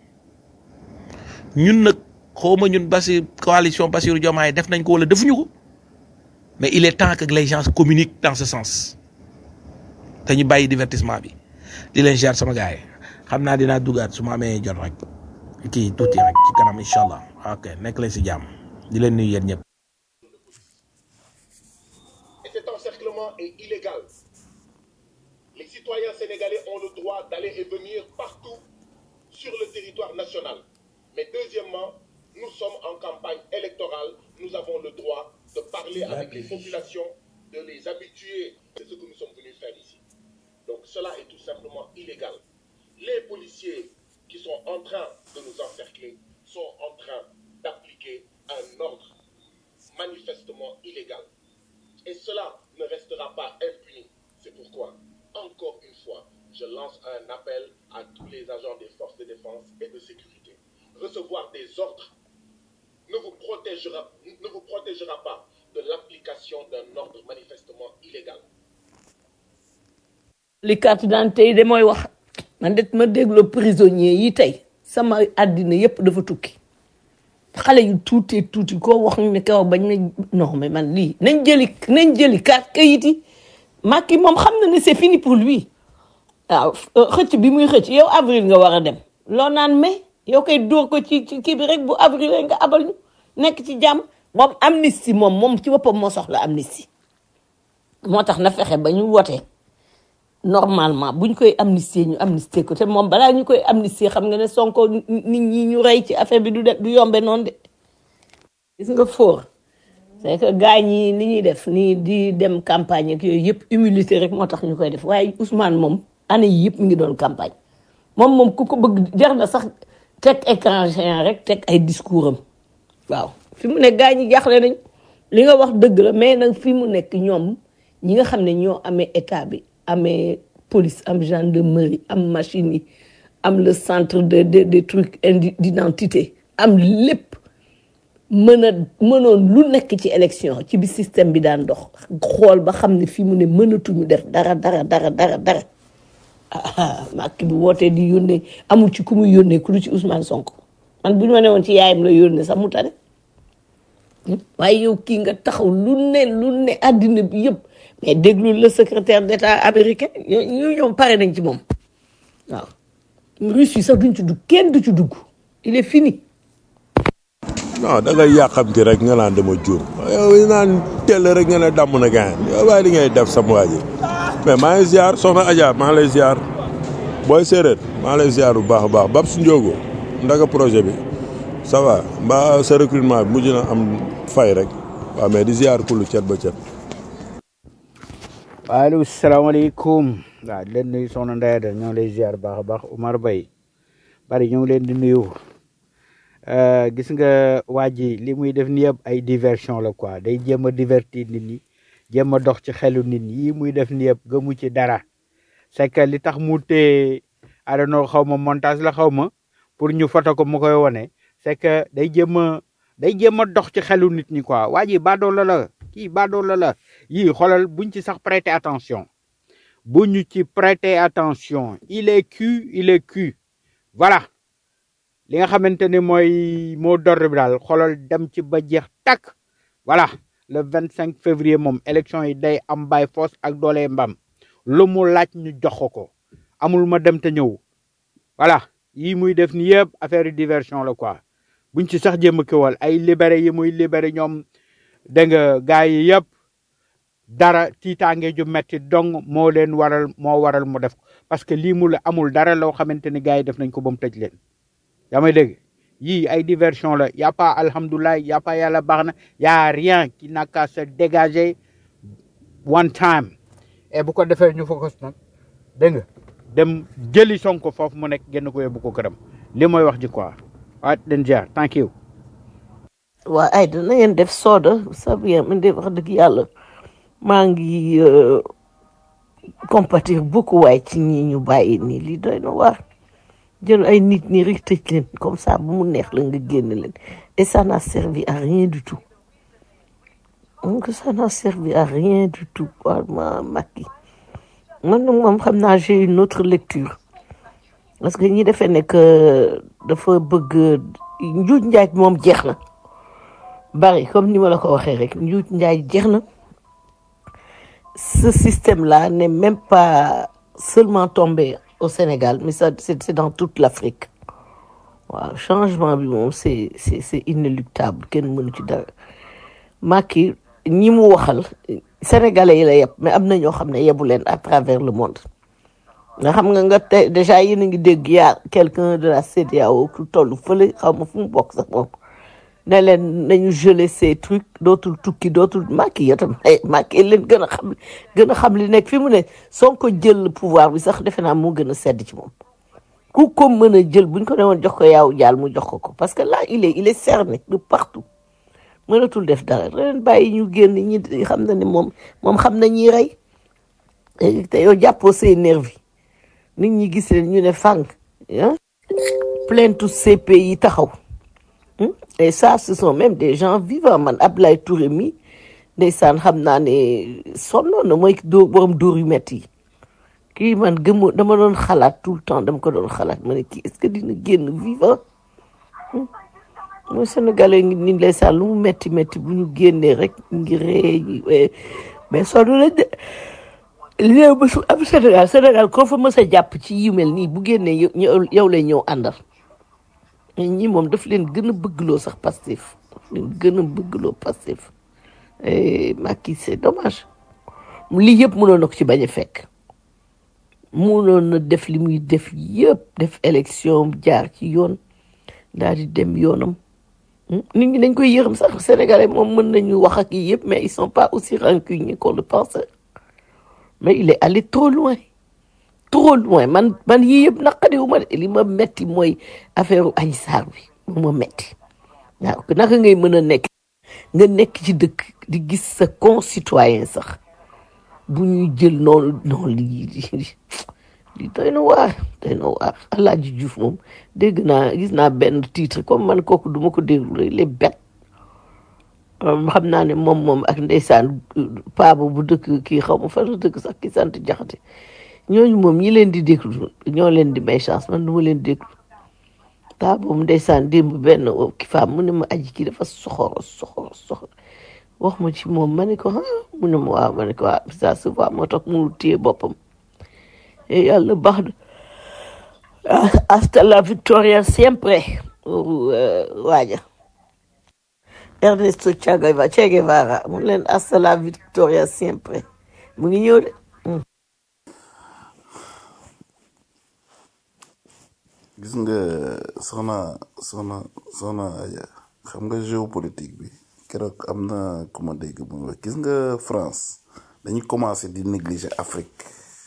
ñun nag xawma ñun Bassi coalition Bassirou Diomaye def nañ ko wala defuñu ko mais il est temps que les gens communiquent dans ce sens te ñu bàyyi divertissement bi di leen jaar sama gars yi xam naa dinaa dugaat su ma amee jot rek kii tuuti rek ci kanam incha allah ok nekk leen si jàmm di leen nuyu yéen ñëpp. Et cet encerclement est illégal. Les citoyens sénégalais ont le droit d'aller et venir partout sur le territoire national. Mais deuxièmement, nous sommes en campagne électorale. Nous avons le droit de parler avec les populations, de les habituer. C'est ce que nous sommes venus faire ici. Donc cela est tout simplement illégal. Les policiers qui sont en train de nous encercler sont en train d'appliquer un ordre manifestement illégal. Et cela ne restera pas impuni. C'est pourquoi, encore une fois, je lance un appel à tous les agents des forces de défense et de sécurité. Recevoir des ordres ne vous protégera, ne vous protégera pas de l'application d'un ordre manifestement illégal. li carte d'identité yi de mooy wax man de ma déglu prisonnier yi tey sama àddina yépp dafa tukki xale yu tuuti tuuti koo wax ne kaw bañ na non mais man lii nañ jëli nañ jëli carte kayit yi Macky moom xam na ne c'est fini pour lui waaw xëcc bi muy xëcc yow avril nga war a dem loo naan mai yow koy dóor ko ci ci kii bi rek bu avril nga abal ñu nekk ci jàmm moom amnistie moom moom ci boppam moo soxla amnistie moo tax na fexe ba ñu wote normalement buñ koy amnistier ñu amnistier ko te moom balaa ñu koy amnistier xam nga ne Sonko nit ñi ñu rey ci affaire bi du de du yombe noonu de gis nga fóor c'est que gars ñi li ñuy def nii di dem campagne ak yooyu yëpp humilité rek moo tax ñu koy def waaye Ousmane moom année yi yëpp mi ngi doon campagne moom moom ku ko bëgg jar na sax teg écran géant rek teg ay discours am waaw fi mu ne gars ñi jaaxle nañ li nga wax dëgg la mais nag fi mu nekk ñoom ñi nga xam ne ñoo amee état bi amee police am gendarmerie am machine yi am le centre de de des trucs indi d'identité am lépp mën a mënoon lu nekk ci élection ci bi système bi daan dox xool ba xam ne fi mu ne mënatuñu def dara dara dara dara dara ah Macky bu wootee di yónnee amul ci ku muy yónnee ku lu ci Ousmane Sonko man bu ñu ma ne woon ci yaayam la yónnee sax mu tane waaye yow kii nga taxaw lu ne lu ne àddina bi yëpp mais déglu le secrétaire d'état américain ñu ñoom pare nañ ci moom waaw Russie sax duñ ci dugg kenn du ci dugg il est fini. non da ngay yàqamti rek nga naan dama juum yow naan teel rek nga ne damm na gaañ yow waaye li ngay def sama waa ji mais maa ngi ziar soxna Adja maa ngi lay ziar booy séeréer maa ngi lay ziar bu baax a baax Babs Ndiogo ndaga projet bi ça va mbaa sa recrutement bi mujj na am fay rek waaw mais di ziar kullu cet ba cet. waaleykum salaamaaleykum waaw di leen nuyu soxna Ndeye Adda ñoo ngi lay ziar baax a baax Omar Bay bari ñoo ngi leen di nuyu gis nga waa ji li muy def ni yëpp ay diversion la quoi day jéem a divertir nit ñi jéem a dox ci xelu nit ñi yi muy def ni yëpp gëmu ci dara c'est que li tax mu tee adano xaw ma montage la xaw ma pour ñu foto ko mu koy wone c'est que day jéem a day jéem a dox ci xelu nit ñi quoi waa ji baadoo la la kii baadoo la la yii xoolal buñ ci sax prêter attention bu ñu ci prêter attention il est cu il est cu voilà li nga xamante ni mooy moo d'ordre bi daal xoolal dem ci ba jeex takk voilà le vingt cinq février moom élection yi day am bay force ak doole mbam lu mu laaj ñu jox ko amul ma dem te ñëw voilà yii muy def ni yëpp affaire diversion la quoi buñ ci sax jéem a kiwal ay libéré yi muy libéré ñoom dégg nga gars yi yëpp dara tiitaange ju metti dong moo leen waral moo waral mu def ko parce que lii mu la amul dara loo xamante ni gars yi def nañ ko ba mu tëj leen yaa may dégg yii ay diversion la y a pas alhamdulilah y a pas yàlla baax na y a rien qui n'a qu'à se dégager one time et bu ko defee ñu focus nag dégg nga dem jëli Sonko foofu mu nekk génn ko yóbbu ko këram li mooy wax ji quoi waaw den jaar thank you waa ay dana ngeen def sooda ça bien man de wax dëgg yàlla maa ngi compatir beaucoup waaye ci ñi ñu bàyyi nii lii doy na waar jël ay nit ñi rek tëj leen comme ça bu mu neex la nga génn leen et ça n'a servi à rien du tout donc ça n'a servi à rien du tout vraiment Macky man nag moom xam naa j'ai une autre lecture parce que ñi defee ne que dafa bëgg njuuj njaaj moom jeex na bari comme ni ma la ko waxee rek njuuj njaaj jeex na ce système là n'est même pas seulement tombé au Sénégal mais ça c'est, c'est dans toute l'Afrique waaw changement bi moom c'est c'est c'est inéluctable kenn mënu ci dara Macky ñi mu waxal sénégalais yi la yeb mais am na ñoo xam ne yebu leen à travers le monde nga xam nga nga te déjà yéen a ngi dégg yaa quelqu'un de la C E D E A O ku toll fële xaw ma fu mu bokk sax moom ne leen nañu geler ces trucs dootul tukki dootul Macky yow tam Macky leen gën a xam gën a xam li nekk fi mu ne Sonko jël pouvoir bi sax defe naa moo gën a sedd ci moom ku ko mën a jël buñ ko ne woon jox ko yaaw jaal mu jox ko ko parce que là il est il est cerné de partout mënatul def dara leen bàyyi ñu génn ñi xam na ne moom moom xam na ñiy rey te yow jàppoo say nervi nit ñi gis leen ñu ne fang ah plainte C P I taxaw et ça ce sont même des gens vivants man Ablaye Touré mi ndeysaan xam naa ne sonnoon na mooy dóor borom dóor yu metti yi kii man gëmu dama doon xalaat tout le temps dama ko doon xalaat ma ne kii est-ce que dina génn vivant mooy sénégalais ngi ni ndeysaan lu mu metti metti bu ñu génnee rek ngi ree mais sonn nañ de léew ba su am Sénégal Sénégal koo fa mës a jàpp ci yu mel nii bu génnee yow yow lay ñëw àndal ñi moom daf leen gën a bëggloo sax Pastef daf leen gën a bëggloo Pastef Macky c'est dommage lii yëpp mënoon na ko ci bañ a fekk mënoon na def li muy def yëpp def élection jaar ci yoon daal di dem yoonam nit ñi dañ koy yërëm sax Sénégalais moom mën nañu wax ak yi yëpp mais ils sont pas aussi rancuniers qu'on le pense mais il est allé trop loin trop loin man man yii yëpp naqadiwu ma de li ma metti mooy affaire Adji Sarr bi mu ma metti waaw naka ngay mën a nekk nga nekk ci dëkk di gis sa concitoyen sax bu ñuy jël noonu noonu lii lii lii doy na waar doy na waar Alaaji Diouf moom dégg naa gis naa benn titre comme man kooku duma ko déglu rek les bêtes xam naa ne moom moom ak ndeysaan paaba bu dëkk kii xaw ma fan la dëkk sax ki sant Jaxate ñooñu moom ñi leen di déglu ñoo leen di may chance man duma leen déglu paa boobu ndeysaan démb benn ki faam mu ne ma aji kii dafa soxoro soxoro soxoro wax ma ci moom ma ne ko ah mu ne ma waaw ma ne ko waaw ça se voit moo tax mu téye boppam et yàlla baax na hasta la victoria siempre waaja Ernesto Che Guevara Che Guevara mu leen hasta la victoria siempre mu ngi ñëw de. gis nga soxna soxna soxna Aja xam nga géopolitique bi keroog am na ku ma dégg mu wax gis nga France dañuy commencé di négliger Afrique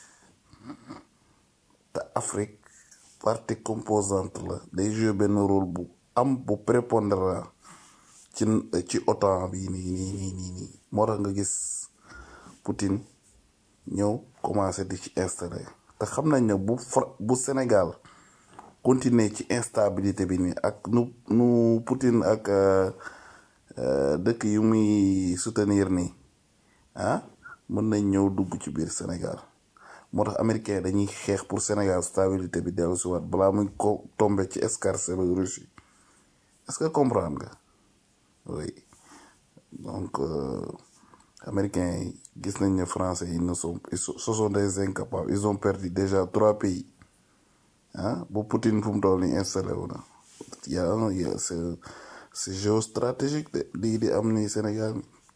te Afrique partie composante la day jouer benn rôle bu am bu prépondérant ci ci OTAN bi nii nii nii nii nii moo tax nga gis Poutine ñëw commencé di ci installé te xam nañ ne bu bu Sénégal continuer ci instabilité bi nii ak nu nu Poutine ak dëkk yu muy soutenir nii ah mën nañ ñëw dugg ci biir Sénégal moo tax américain dañuy xeex pour Sénégal stabilité bi dellu si waat balaa muy ko tombé ci escarcelle Russie est-ce que comprendre nga oui donc américains yi gis nañ ne français yi ne sont ce sont des incapables ils ont perdu déjà trois pays ah bu Poutine fu mu toll nii installé wu na yaa yaa c'est c'est géostratégique de lii di am ni Sénégal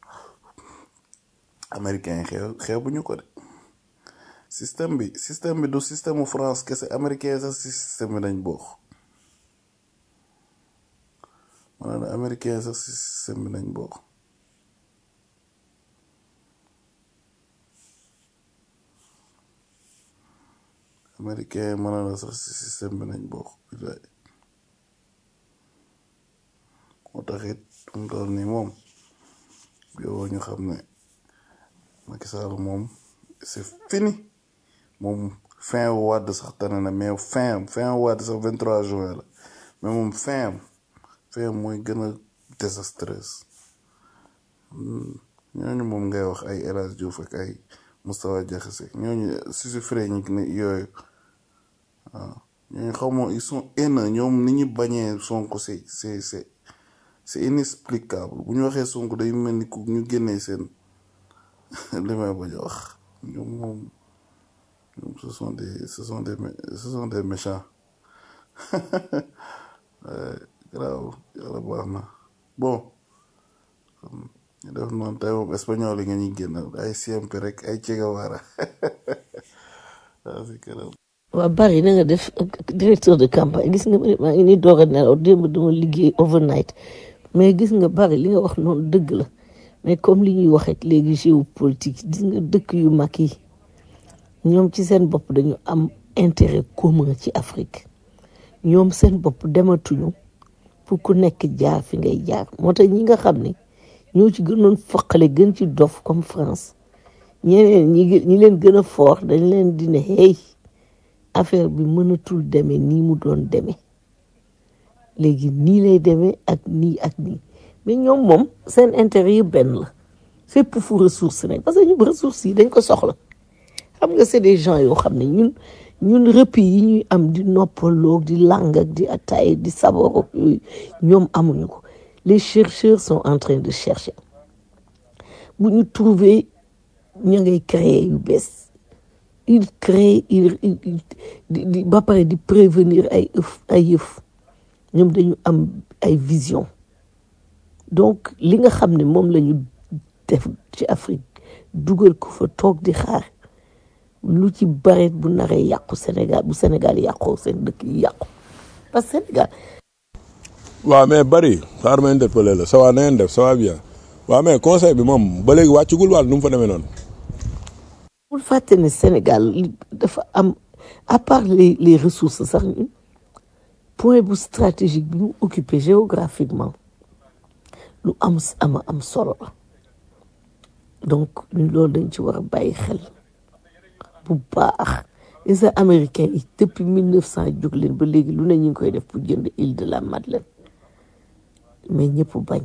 américain yi xew xew bu ñu ko de système bi système bi du système mu France kese américain sax si système bi dañ bokk maanaam américain sax si système bi dañ bokk américain mën na sax si système bi nañ bokk moo tax it mu toll nii moom yow ñu xam ne Macky Sall moom c'est fini moom fin Wade sax tane na mais fin fin Wade sax vingt-trois juin la mais moom fin fin mooy gën a désastreuse ñooñu moom ngay wax ay El Hadj Diouf ak ay Moustapha Diakhaté ñooñu schizophrènique ne yooyu waaw ñooñu xaw ma ils sont haineux ñoom ni ñu bañee Sonko c'est c'est c'est c'est inexplicable bu ñu waxee Sonko day mel ni ku ñu génnee seen li may bañ a wax ñoom moom ñoom ce sont des ce sont des ce sont des méchants grave yàlla baax na bon ñu def noonu tey moom espagnol yi nga ñuy génnal ay siempre rek ay Che Guevara waaw si kanam waa bari na nga def directeur de campagne gis nga maa ngi nii doog a nelaw démb dama liggéey overnight mais gis nga bari li nga wax noonu dëgg la mais comme li ñuy wax rek léegi géopolitique gis nga dëkk yu mag yi ñoom ci seen bopp dañu am intérêt commun ci Afrique ñoom seen bopp dematuñu pour ku nekk jaar fi ngay jaar moo tax ñi nga xam ne ñoo ci gënoon foqale gën ci dof comme France ñeneen ñi ñi leen gën a fort dañ leen di ne hey affaire bi mënatul demee nii mu doon demee léegi nii lay demee ak nii ak nii mais ñoom moom seen intérêt yi benn la fépp fu ressource nekk parce que ñu ressources yi dañ ko soxla xam nga c'est des gens yoo xam ne ñun ñun rëpp yi ñuy am di noppaloo di lang ak di ataay di saboro yooyu ñoom amuñu ko les chercheurs sont en train de chercher bu ñu trouver ña ngay créer yu bees il crée il di ba pare di prévenir ay ëf ay yëf ñoom dañu am ay vision donc li nga xam ne moom la ñu def ci Afrique dugal ko fa toog di xaar lu ci bareet bu naree yàqu Sénégal bu Sénégal yàqoo seen dëkk yi yàqu parce que Sénégal. waaw mais bari xaar ma interpellé la ça va na ngeen def ça va bien waaw mais conseil bi moom ba léegi wàccugul wàll nu mu fa demee noonu. bul fàtte ne Sénégal dafa am à part les les ressources sax ñun point bu stratégique bi mu occupé géographiquement lu am ama am solo la donc ñun loolu dañ ci war a bàyyi xel bu baax. les américains yi depuis mille neuf cent jóg leen ba léegi lu ne ñu ngi koy def pour jënd île de la Madeleine mais ñëpp bañ.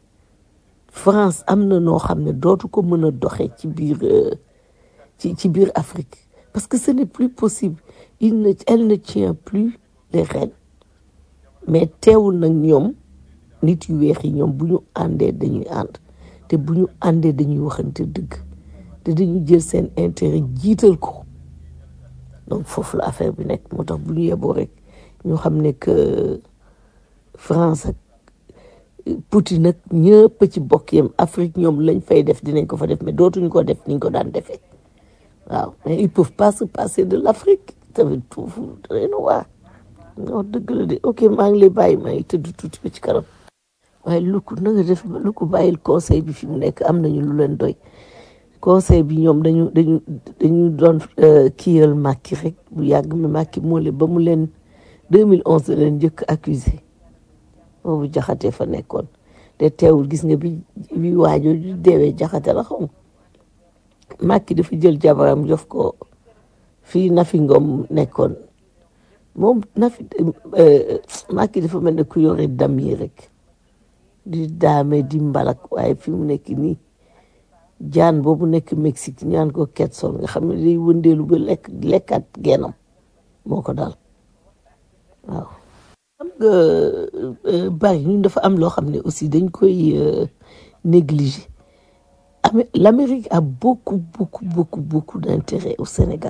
France am na noo xam ne dootu ko mën a doxee ci biir ci ci biir Afrique parce que ce n'est plus possible il ne elle ne tient plus les rênes mais teewul nag ñoom nit yu weex yi ñoom bu ñu àndee dañuy ànd te bu ñu àndee dañuy waxante dëgg te dañuy jël seen intérêt jiital ko donc foofu la affaire bi nekk moo tax bu ñu yeboo rek ñu xam ne que France ak Poutine nag ñëpp ci bokk yam Afrique ñoom lañ fay def dinañ ko fa def mais dootuñ ko def niñ ko daan defee waaw mais ils peuvent pas se passer de l'Afrique tamit foofu danañ waa non dëgg la de ok maa ngi lay bàyyi maa ngi tëdd tuuti ba ci kanam waaye lu ko na nga def lu ko bàyyil conseil bi fi mu nekk am nañu lu leen doy conseil bi ñoom dañu dañu dañu doon kiyal Macky rek bu yàgg mi Macky moo leen ba mu leen deux mille onze la leen njëkk accusé boobu jaxate fa nekkoon te teewul gis nga bi bi waajoo ju deewee jaxate la xaw Macky dafa jël jabaram jof ko fii Nafi Ngom nekkoon moom Nafi Macky dafa mel ne ku yore dam yi rek di daame di mbalak waaye fi mu nekk nii jaan boobu nekk Mexique ñaan ko Quetzal nga xam ne day wëndeelu ba lekk lekkat geenam moo ko daal waaw xam nga bari ñun dafa am loo xam ne aussi dañ koy négliger l'Amérique a beaucoup beaucoup beaucoup beaucoup d'intérêt au Sénégal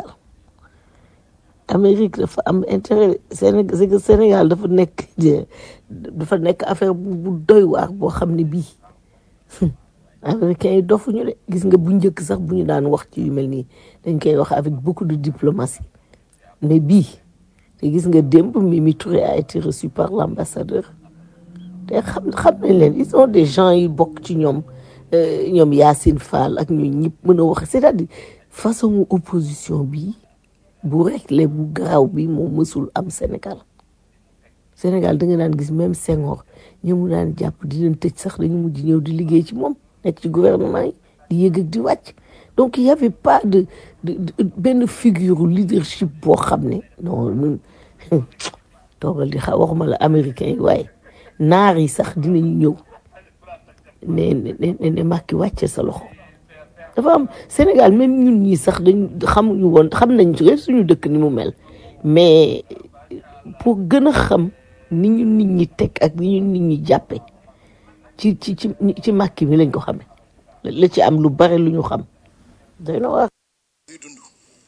Amérique dafa am intérêt Sénégal Sénégal dafa nekk dafa nekk affaire bu doy waar boo xam ne bii américains yi dofuñu de gis nga bu njëkk sax bu ñu daan wax ci yu mel nii dañ koy wax avec beaucoup de diplomatie mais bii te gis nga démb Mimi Touré a été reçu par l'ambassadeur te xam xam nañ leen ils sont des gens yi bokk ci ñoom ñoom Yacine Fall ak ñu ñëpp mën a wax c'est-à-dire façon opposition bi bu réglé bu garaaw bi moo mësul am Sénégal Sénégal da nga daan gis même Senghor ñoom daan jàpp di leen tëj sax dañu mujj ñëw di liggéey ci moom nekk ci gouvernement yi di yëg ak di wàcc donc il y avait pas de de benn figure leadership boo xam ne non ñun toogal di xa waxuma la américain yi waaye naar yi sax dinañu ñëw ne ne ne Macky wàcce sa loxo dafa am Sénégal même ñun ñii sax dañ xamuñu woon xam nañ suñu dëkk ni mu mel mais pour gën a xam ni ñu nit ñi teg ak ni ñu nit ñi jàppe ci ci ci ci Macky mi lañ ko xamee la ci am lu bare lu ñu xam day na waa ñuy dund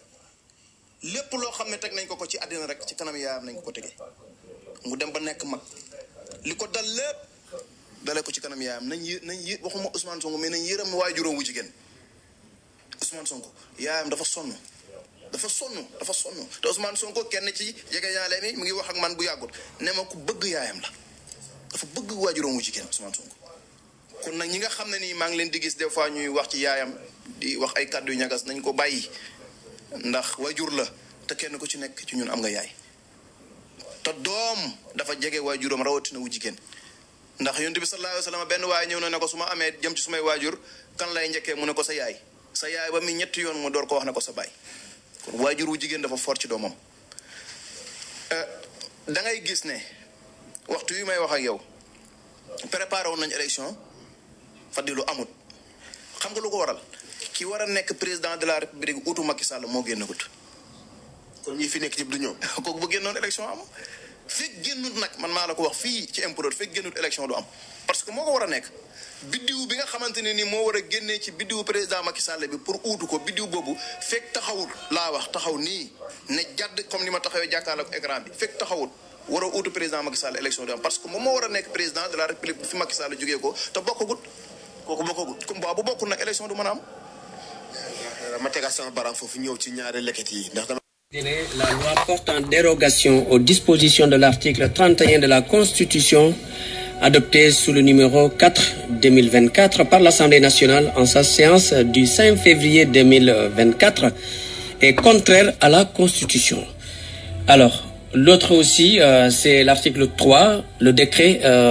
lépp loo xam ne teg nañ ko ko ci àddina rek ci kanam yaayam nañ ko ko tegee mu dem ba nekk mag li ko dal lépp dalee ko ci kanam yaayam nañ yë nañ yë waxuma Ousmane Sonko mais nañ yërëm waajuróom wu jigéen Ousmane Sonko yaayam dafa sonn dafa sonn dafa sonn te Ousmane Sonko kenn ci jege ñaale mi mu ngi wax ak man bu yàggut ne ma ku bëgg yaayam la dafa bëgg waajuróom wu jigéen Ousmane Sonko kon nag ñi nga xam ne nii maa ngi leen di gis des fois ñuy wax ci yaayam di wax ay kàddu yu ñagas nañ ko bàyyi ndax waajur la te kenn ku ci nekk ci ñun am nga yaay te doom dafa jege waajuram rawatina wu jigéen ndax yonent bi sallallahu alayhi wa sallam benn waay ñëw na ne ko su ma amee jëm ci sumay waajur kan lay njëkkee mu ne ko sa yaay sa yaay ba mi ñetti yoon mu door ko wax ne ko sa baay kon waajur wu jigéen dafa fort ci doomam da ngay gis ne waxtu yu may wax ak yow préparé woon nañ élection Fadilou amut xam nga lu ko waral ki war a nekk président de la république utu Macky Sall moo génnagut kon ñi fi nekk ñëpp du ñoom. kooku bu génnoon élection am fekk génnut nag man maa la ko wax fii ci impôt fekk génnut élection du am parce que moo ko war a nekk biddiw bi nga xamante ne ni moo war a génnee ci biddiwu président Macky Sall bi pour uutu ko biddiw boobu fekk taxawul laa wax taxaw nii ne jàdd comme ni ma taxawee jàkkaarloo ak écran bi fekk taxawul war a uutu président Macky Sall élection du am parce que moom moo war a nekk président de la république fi Macky Sall jógee ko te bokkagut kooku bokkagut comme bu bokkul nag élection du mën a am. ma tegaat sama baram foofu ñëw ci ñaari leket yi ndax dama. La loi portant dérogation aux dispositions de l'article trente et un de la Constitution, adoptée sous le numéro quatre deux mille vingt-quatre par l'Assemblée nationale en sa séance du cinq février deux mille vingt-quatre, est contraire à la Constitution. Alors, l'autre aussi, euh, c'est l'article trois, le décret euh,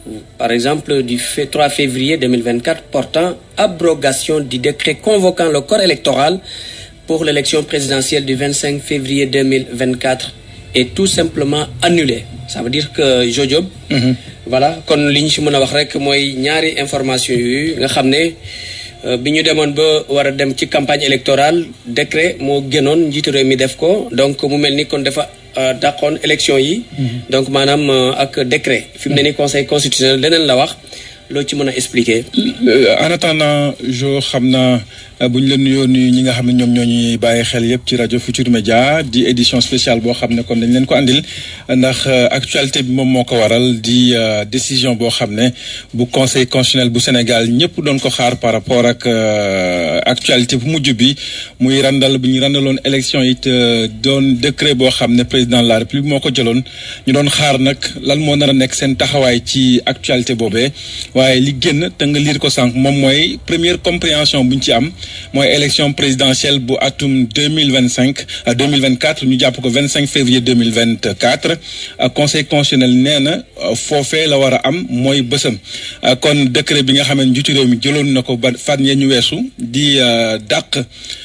par exemple du trois février deux mille vingt-quatre portant abrogation du décret convoquant le corps électoral pour l'élection présidentielle du vingt-cinq février deux mille vingt-quatre est tout simplement annulé. Ça veut dire que Jojob, mm-hmm. voilà, kon liñ ci mëna wax rek moy ñaari information yu nga xamné biñu démon ba wara dem ci campagne électorale décret mo gënon njitu réew mi def ko donc mu melni kon dafa dàqoon élection yi mm-hmm. donc manam ak décret fi mu ne ni conseil constitutionnel leneen la wax loo ci mën a expliquer. En attendant jo xam naa bu ñu la nuyoo nuyu ñi nga xam ne ñoom ñoo ñuy bàyyi xel yëpp ci rajo Futur Média di édition spéciale boo xam ne kon dañ leen ko andil ndax actualité bi moom moo ko waral di décision boo xam ne bu conseil constitutionnel bu Sénégal ñëpp doon ko xaar par rapport ak actualité bu mujj bi muy randal bu ñu randaloon élection it doon décret boo xam ne président de la République moo ko jëloon ñu doon xaar nag lan moo nar a nekk seen taxawaay ci actualité boobee. waaye li génn te nga lire ko sànq moom mooy première compréhension bu ñu ci am mooy élection présidentielle bu atum deux mille vingt-cinq à deux mille vingt-quatre ñu jàpp ko vingt-cinq février deux mille vingt-quatre conseil constitutionnel nee na foofee la war a am mooy bësam kon décret bi nga xam ne njiitu réew mi jëloon na ko ba fan yee ñu weesu di dàq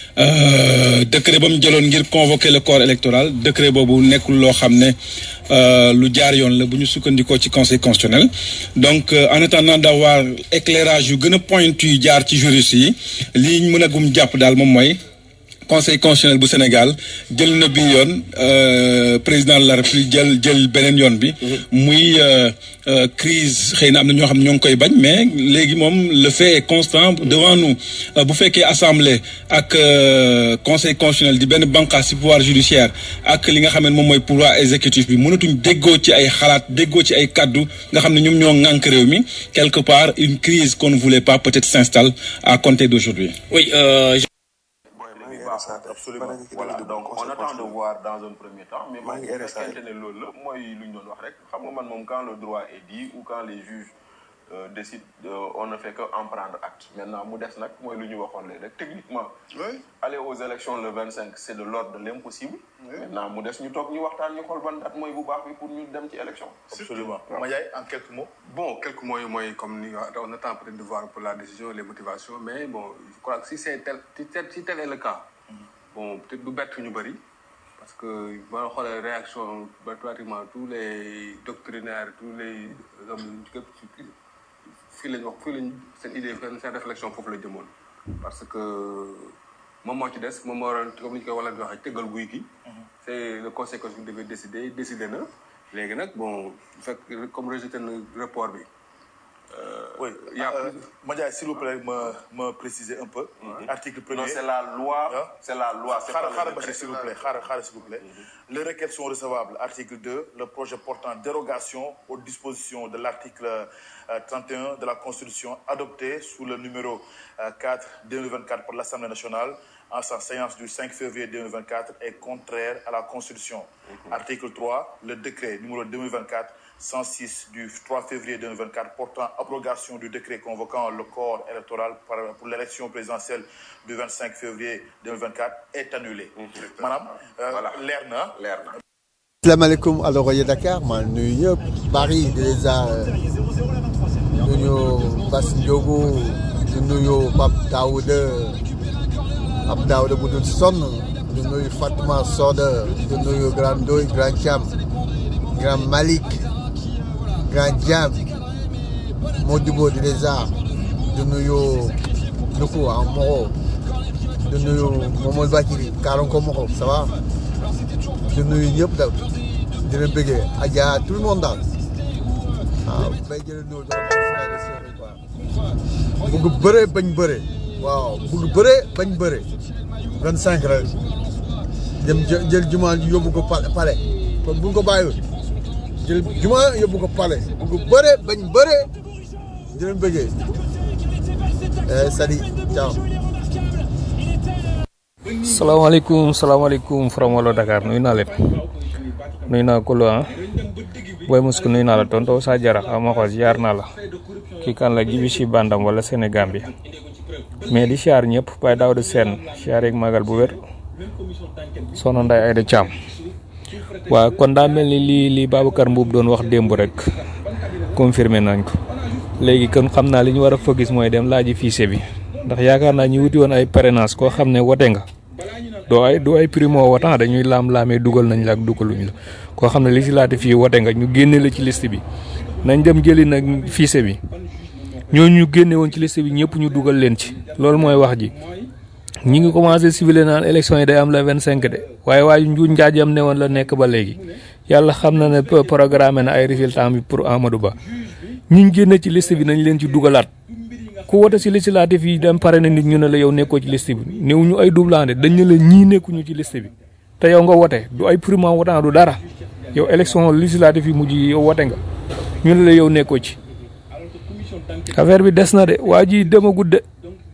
décret ba mu jëloon ngir convoquer le corps électoral décret boobu nekkul loo xam ne lu jaar yoon la bu ñu sukkandikoo ci conseil constitutionnel donc en attendant d'avoir éclairage yu gën a pointu yu jaar ci juriste yi li ñu mën a gum jàpp daal moom mooy conseil constitutionnel bu Sénégal jël na bi yoon président de la République jël jël beneen yoon bi muy crise xëy na am na ñoo xam ne ñoo ngi koy bañ mais léegi moom le fait est constant devant nous bu fekkee assemblée ak conseil constitutionnel di benn banqaas ci pouvoir judiciaire ak li nga xam ne moom mooy pouvoir exécutif bi mënatuñ déggoo ci ay xalaat déggoo ci ay kaddu nga xam ne ñoom ñoo ŋànk réew mi quelque part une crise qu'on ne voulait pas peut-être s'installe à compter d'aujourd'hui. Oui, euh, absolument voilà donc on attend de voir dans un premier temps mais man bu fekkente ne loolu la mooy lu ñu doon wax rek xam nga man moom quand le droit est dit ou quand les juges euh, décident euh, on ne fait que en prendre acte maintenant mu des nag mooy lu ñu waxoon léegi rek techniquement oui. aller aux élections le vingt-cinq c'est de l'ordre de l'impossible oui. Maintenant mu des ñu toog ñu waxtaan ñu xool ban date mooy bu baax bi pour ñu dem ci élection absolument Madiaye en quelques mots bon quelques mots yi mooy comme ni on attend peut-être de voir pour la décision les motivations mais bon je crois que si c'est tel si tel est le cas bon peut-être du bett ñu bëri parce que boo xoolee réaction ba pratiquement tous les doctrinaires tous les hommes fii lañ wax fii lañ seen idée seen réflexion foofu la jëmoon parce que moom moo ci des moom moo waroon comme ni ñu koy wala di waxee tëggal guy gi c'est le conseil constitutionnel devait décider décider na léegi nag bon fekk comme rejeté na report bi Euh, oui, il y a euh, Madiaye, s'il vous plaît, me, me préciser un peu. Mm-hmm. Article premier. Non, c'est la loi. Hein? C'est la loi. C'est Khara, Khara, Khara, s'il vous plaît. Khara, Khara, s'il vous plaît. Mm-hmm. Les requêtes sont recevables. Article deux. Le projet portant dérogation aux dispositions de l'article euh, trente et un de la Constitution adopté sous le numéro euh, quatre deux mille vingt-quatre par l'Assemblée nationale en sa séance du cinq février deux mille vingt-quatre est contraire à la Constitution. Mm-hmm. Article trois. Le décret numéro deux mille vingt-quatre cent six du trois février deux mille vingt-quatre portant abrogation du décret convoquant le corps électoral pour l'élection présidentielle du vingt-cinq février deux mille vingt-quatre est annulé. Madame, euh, voilà. Leer na. Leer na. Asalaamaaleykum alors rajo Dakar maa nuyu ñëpp Paris déjà nuyu Bass Ndiogu di nuyu Pape Daouda Pape Daouda bu dul sonn di nuyu Fatma Soda di nuyu Grand Ndoye Grand Thiam Grand Malick Grand Diam Modibo di les arts di nuyu Nuku en Moro di nuyu Momol Bakiri Karonko Moro ça va di nuyu ñëpp daal di leen bëggee Adja tout le monde daal waaw bay jëlee nuyu doon quoi bëgg bëre bañ bëre waaw bëgg bëre bañ bëre vingt-cinq rek dem jël jumaa yóbbu ko pale kon bu ko bàyyiwul jël juma yóbbu ko palais bu bëre bañ bëre di leen bëggee sadi ciao salaamaaleykum salaamaaleykum from Walo Dakar nuyu naa leen nuyu naa ko ah booy musk nuyu naa la tonto sa jara ama ko ziar naa la kii kan la jibi si bandam wala Sénégambie mais di ziar ñëpp Baye Daouda Sène ziar ak magal bu wér sono nday Aïda Thiam waaw kon daa mel ni lii lii Babacar Mbuub doon wax démb rek confirmer nañ ko léegi kon xam naa li ñu war a focus mooy dem laaji fichier bi ndax yaakaar naa ñu wuti woon ay parrainage koo xam ne wote nga doo ay doo ay primo wotant dañuy laam-laamee dugal nañ la ak dugaluñu la koo xam ne législatif fii wote nga ñu génne la ci liste bi nañ dem jëli nag fichier bi ñooñu ñu génne woon ci liste bi ñëpp ñu dugal leen ci loolu mooy wax ji ñi ngi commencé civilé naan élection yi day am la vingt cinq de waaye waaye njuuj njaajam ne woon la nekk ba léegi yàlla xam na ne programme na ay résultats bi pour Amadou Ba ñi génne ci liste bi nañ leen ci dugalaat ku wote si législatif yi dem pare na nit ñu ne la yow nekkoo ci liste bi néew ñu ay doublande dañ ne la ñii nekkuñu ci liste bi te yow nga wote du ay primo wotant du dara yow élection législative yi mujj yi yow wote nga ñu ne la yow nekkoo ci affaire bi des na de waa ji demagut de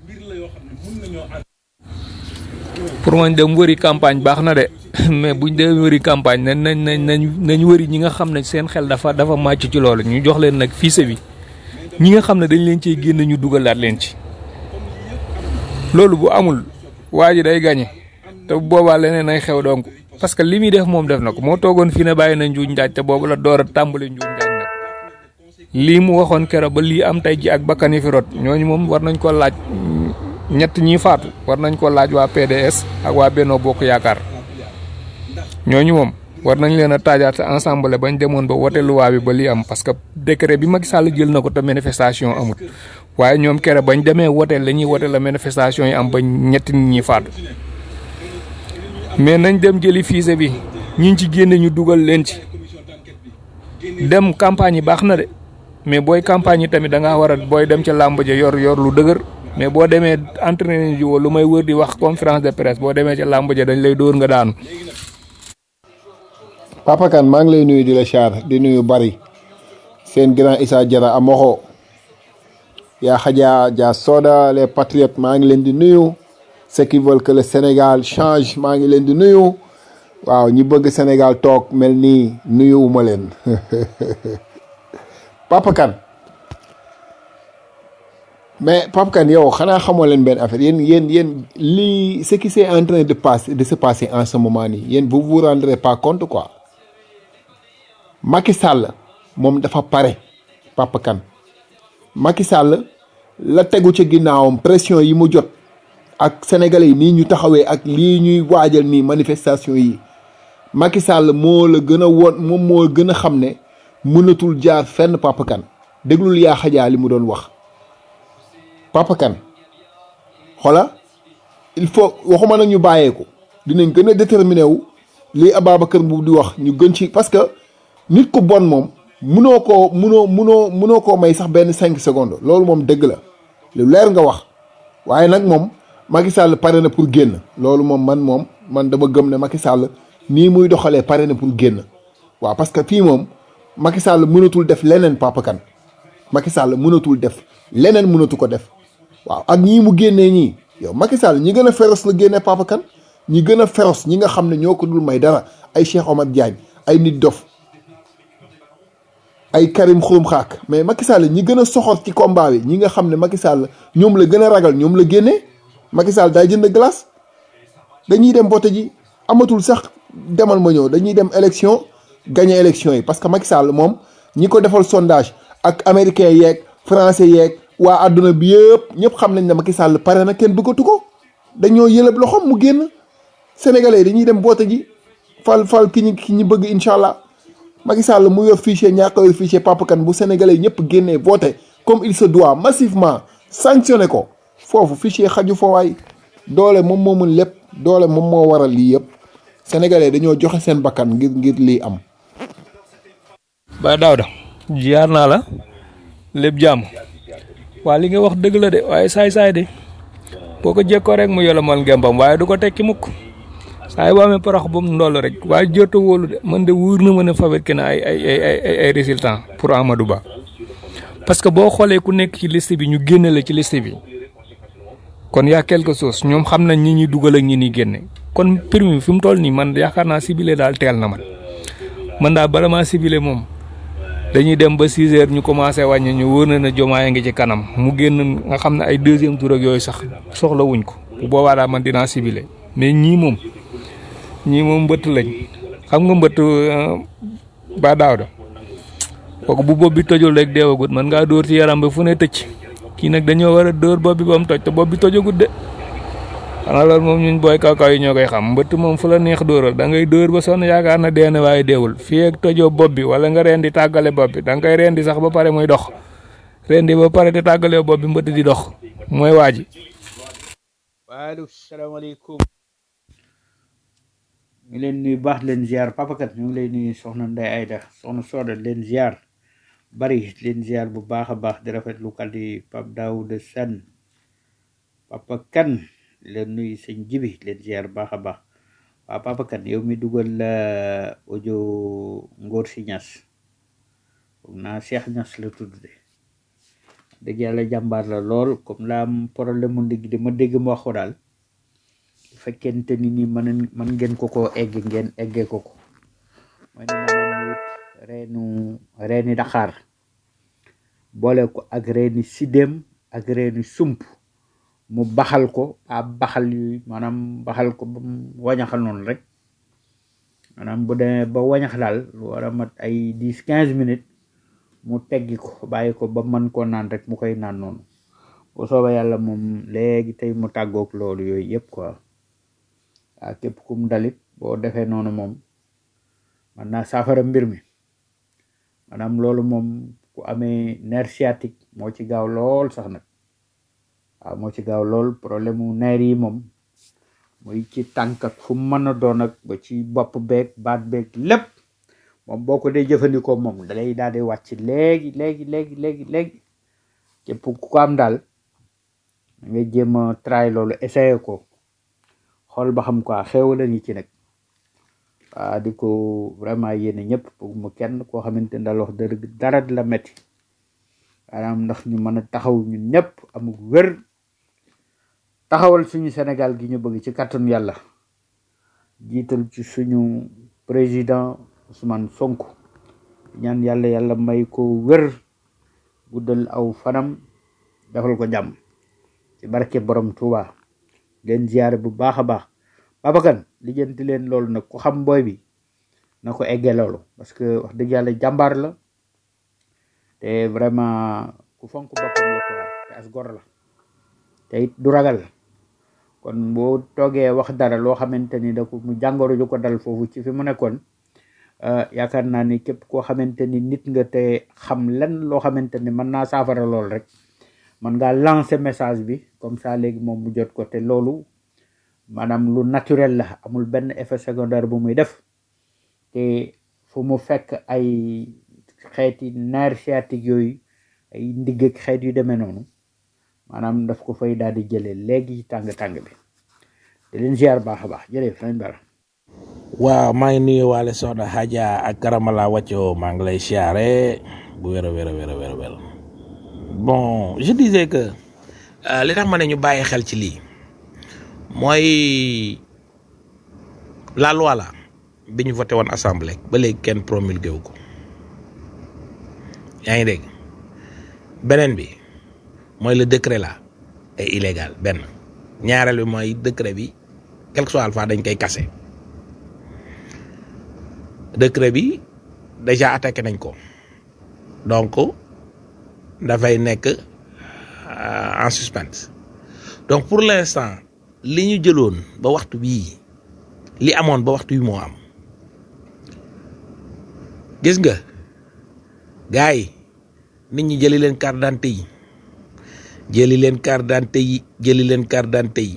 pour man dem wëri campagne baax na de mais buñ dem wëri campagne nañ nañ nañ nañ nañ wëri ñi nga xam ne seen xel dafa dafa màcc ci loolu ñu jox leen nag fichier bi ñi nga xam ne dañ leen ciy génn ñu dugalaat leen ci loolu bu amul waa ji day gañe te boobaa leneen ay xew donc parce que li muy def moom def na ko moo toogoon fii ne bàyyi na njuuj njaaj te boobu la door a tàmbali njuuj njaaj nag lii mu waxoon kero ba lii am tey ji ak bakkan yi fi rot ñooñu moom war nañ ko laaj ñett ñi faatu war nañ ko laaj waa P D S ak waa Benno Bokk Yaakaar ñooñu moom war nañ leen a taajaat ensemble bañ demoon ba wote luwaa bi ba lii am parce que décret bi Macky Sall jël na ko te manifestation amut waaye ñoom kere bañ demee wote la ñuy wote la manifestation yi am ba ñetti nit ñi faatu mais nañ dem jëli fichier bi ñi ci génne ñu dugal leen ci dem campagne yi baax na de mais booy campagne yi tamit da ngaa war a booy dem ca làmb ja yor yor lu dëgër mais boo demee entraîné ji woo lu may wër di wax conférence de presse boo demee ca làmb ja dañ lay dóor nga daanu. Papa Kane maa ngi lay nuyu di la char di nuyu bari seen grand Issa Diarra Amoxo yaa xajaa Dia Soda les patriotes maa ngi leen di nuyu ceux qui veulent que le Sénégal change maa ngi leen di nuyu waaw ñi bëgg Sénégal toog mel nii nuyuwuma leen Papa Kane mais Papa Kane yow xanaa xamoo leen benn affaire yéen yéen yéen lii ce qui c'est en train de passer de se passer en ce moment nii yéen vous vous rendrez pas compte quoi Macky Sall moom dafa pare Papa Kane Macky Sall la tegu ci ginnaawam pression yi mu jot ak sénégalais yi nii ñu taxawee ak lii ñuy waajal nii manifestation yi Macky Sall moo la gën a woon moom moo gën a xam ne mënatul jaar fenn Papa Kane déglul yaa xajaa li mu doon wax Papa Kane xoola il faut waxuma nag ñu bàyyeeku dinañ gën a déterminé wu lii Ababacar Mbuub di wax ñu gën ci parce que nit ku bon moom munoo koo munoo munoo munoo koo may sax benn cinq secondes loolu moom dëgg la lu leer nga wax waaye nag moom Macky Sall pare na pour génn loolu moom man moom man dama gëm ne Macky Sall nii muy doxalee pare na pour génn waaw parce que fii moom Macky Sall mënatul def leneen Papa Kane Macky Sall mënatul def leneen mënatu ko def waaw ak ñii mu génnee ñii yow Macky Sall ñi gën a féroce la génnee Papa Kane ñi gën a féroce ñi nga xam ne ñoo ko dul may dara ay Cheikh Omar Diagne ay nit dof ay Karim Xurum Xaak mais Macky Sall ñi gën a soxor ci combat bi ñi nga xam ne Macky Sall ñoom la gën a ragal ñoom la génnee Macky Sall day jënd glace dañuy dem vote ji amatul sax demal ma ñëw dañuy dem élection gagné élection yi parce que Macky Sall moom ñi ko defal sondage ak américain yeeg français yeeg waa àdduna bi yëpp ñëpp xam nañ ne Macky Sall pare na kenn bëggatu ko dañoo yëlëb loxoom mu génn sénégalais yi dañuy dem vote ji fal fal ki ñi ki ñi bëgg incha allah Macky Sall mu yor fichier ñàkk a yor fichier Papa Kane bu sénégalais ñëpp génnee voté comme il se doit massivement sanctionné ko foofu fichier xaju fa waay doole moom moo mën lépp doole moom moo waral lii yëpp sénégalais dañoo joxe seen bakkan ngir ngir lii am. Ba Daouda jiyaar naa la lépp jàmm waa li nga wax dëgg la de waaye saay-saay de boo ko jekkoo rek mu yolomal ngembam waaye du ko tekki mukk saa yi boo amee parax ba mu ndoll rek waaye jot a wóolu de man de wóor na ma ne fabriqué na ay ay ay ay ay résultats pour Amadou Ba parce que boo xoolee ku nekk ci liste bi ñu génne la ci liste bi kon yaa quelque chose ñoom xam nañ ñi ñuy dugal ak ñi ñuy génne kon permis fi mu toll nii man yaakaar naa ciblé daal teel na man man daal bala maa ciblé moom dañuy dem ba six heures ñu commencé wàññi ñu wóor na ne Diomaye ngi ci kanam mu génn nga xam ne ay deuxième tour ak yooyu sax soxla wuñ ko bu boobaa daal man dinaa ciblé mais ñii moom. ñii moom mbëtt lañ xam nga mbëtt Ba Daouda kooku bu bopp bi tojul rek deewagut man ngaa dóor ci yaram ba fu ne tëcc kii nag dañoo war a dóor bopp bi ba mu toj te bopp bi tojagut de xanaa loolu moom ñun booy kaw kaw yi ñoo koy xam mbëtt moom fu la neex dóoral da ngay dóor ba sonn yaakaar na dee na waaye deewul fii ak tojoo bopp bi wala nga rendi tàggale bopp bi da nga koy rendi sax ba pare muy dox rendi ba pare te tàggale bopp bi mbëtt di dox mooy waaji. waaleykum salaamaaleykum. ñu ngi leen nuyu baax leen ziar papakat ñu ngi lay nuyu soxna Ndeye Aida soxna Soda leen ziar bari leen ziar bu baax a baax di rafetlu kàddu yi Pape Daouda Sène Papa Kan leen nuyu sëñ Jibi leen ziar baax a baax waaw Papa Kan yow mi dugal audio Ngor si Ñas foog naa Cheikh Ñas la tudd de dëgg yàlla jàmbaar la lool comme la am problème mu ndigg de ma dégg mu wax ko daal fekkente ni ni mën mën ngeen ko ko egg ngeen eggee ko ko mooy ne maanaam wut reenu reeni Dakar boole ko ak reeni sidéem ak reeni sump mu baxal ko a baxal yu maanaam baxal ko ba mu wañaxal noonu rek maanaam bu demee ba wañax daal lu war a mat ay dix quinze minutes mu teggi ko bàyyi ko ba mën koo naan rek mu koy naan noonu bu soobee yàlla moom léegi tey mu tàggoog loolu yooyu yëpp quoi waaw képp kum dalit boo defee noonu moom man naa saafara mbir mi maanaam loolu moom ku amee nerf sciatique moo ci gaaw lool sax nag waaw moo ci gaaw lool problème mu nerf yi moom muy ci tànk ak fu mu mën a doon ak ba ci bopp beeg baat beeg lépp moom boo ko dee jëfandikoo moom dalay daal di wàcc léegi léegi léegi léegi léegi képp ku ko am daal nga jéem a try loolu essayer ko xool ba xam quoi xew la ni ci nag waaw di ko vraiment yéene ñëpp pour mu kenn koo xamante ne daal wax dëgg dara di la metti maanaam ndax ñu mën a taxaw ñun ñëpp amul wér taxawal suñu Sénégal gi ñu bëgg ci kàttanu yàlla jiital ci suñu président Ousmane Sonko ñaan yàlla yàlla may ko wér guddal aw fanam defal ko jàmm ci barke borom Touba leen ziyaare bu baax a baax Babakan lijjanti leen loolu nag ku xam booy bi na ko eggee loolu parce que wax dëgg yàlla jàmbaar la te vraiment ku fonk boppam la quoi te as gor la te it du ragal kon boo toogee wax dara loo xamante ni da ko mu jàngoro ju ko dal foofu ci fi mu nekkoon yaakaar naa ni képp koo xamante ni nit nga te xam lan loo xamante ni mën naa saafara lool rek man ngaa lancer message bi comme ça léegi moom mu jot ko te loolu maanaam lu naturel la amul benn effet secondaire bu muy def te fu mu fekk ay xeeti nerf sciatique yooyu ay ndigg ak xeet yu demee noonu maanaam daf ko fay daal di jëlee léegi tàng-tàng bi te leen ziar baax a baax jërëjëf lañ bara waaw maa ngi nuyu waale soxna Hadja ak karamala wàccoo maa ngi lay siyaare bu wér a wér a wér a wér a wér bon je disais que li tax ma ne ñu bàyyi xel ci lii mooy la loi la bi ñu voté woon assemblée ba léegi kenn promulgué wu ko yaa ngi dégg beneen bi mooy le décret là est illégal benn ñaareel bi mooy décret bi quel que soit alpha dañ koy kase décret bi déjà attaqué nañ ko donc dafay nekk en suspens donc pour l'instant li ñu jëloon ba waxtu bii li amoon ba waxtu bii moo am gis nga gars yi nit ñi jëli leen carte d'identité yi jëli leen carte d'identité yi jëli leen carte d'identité yi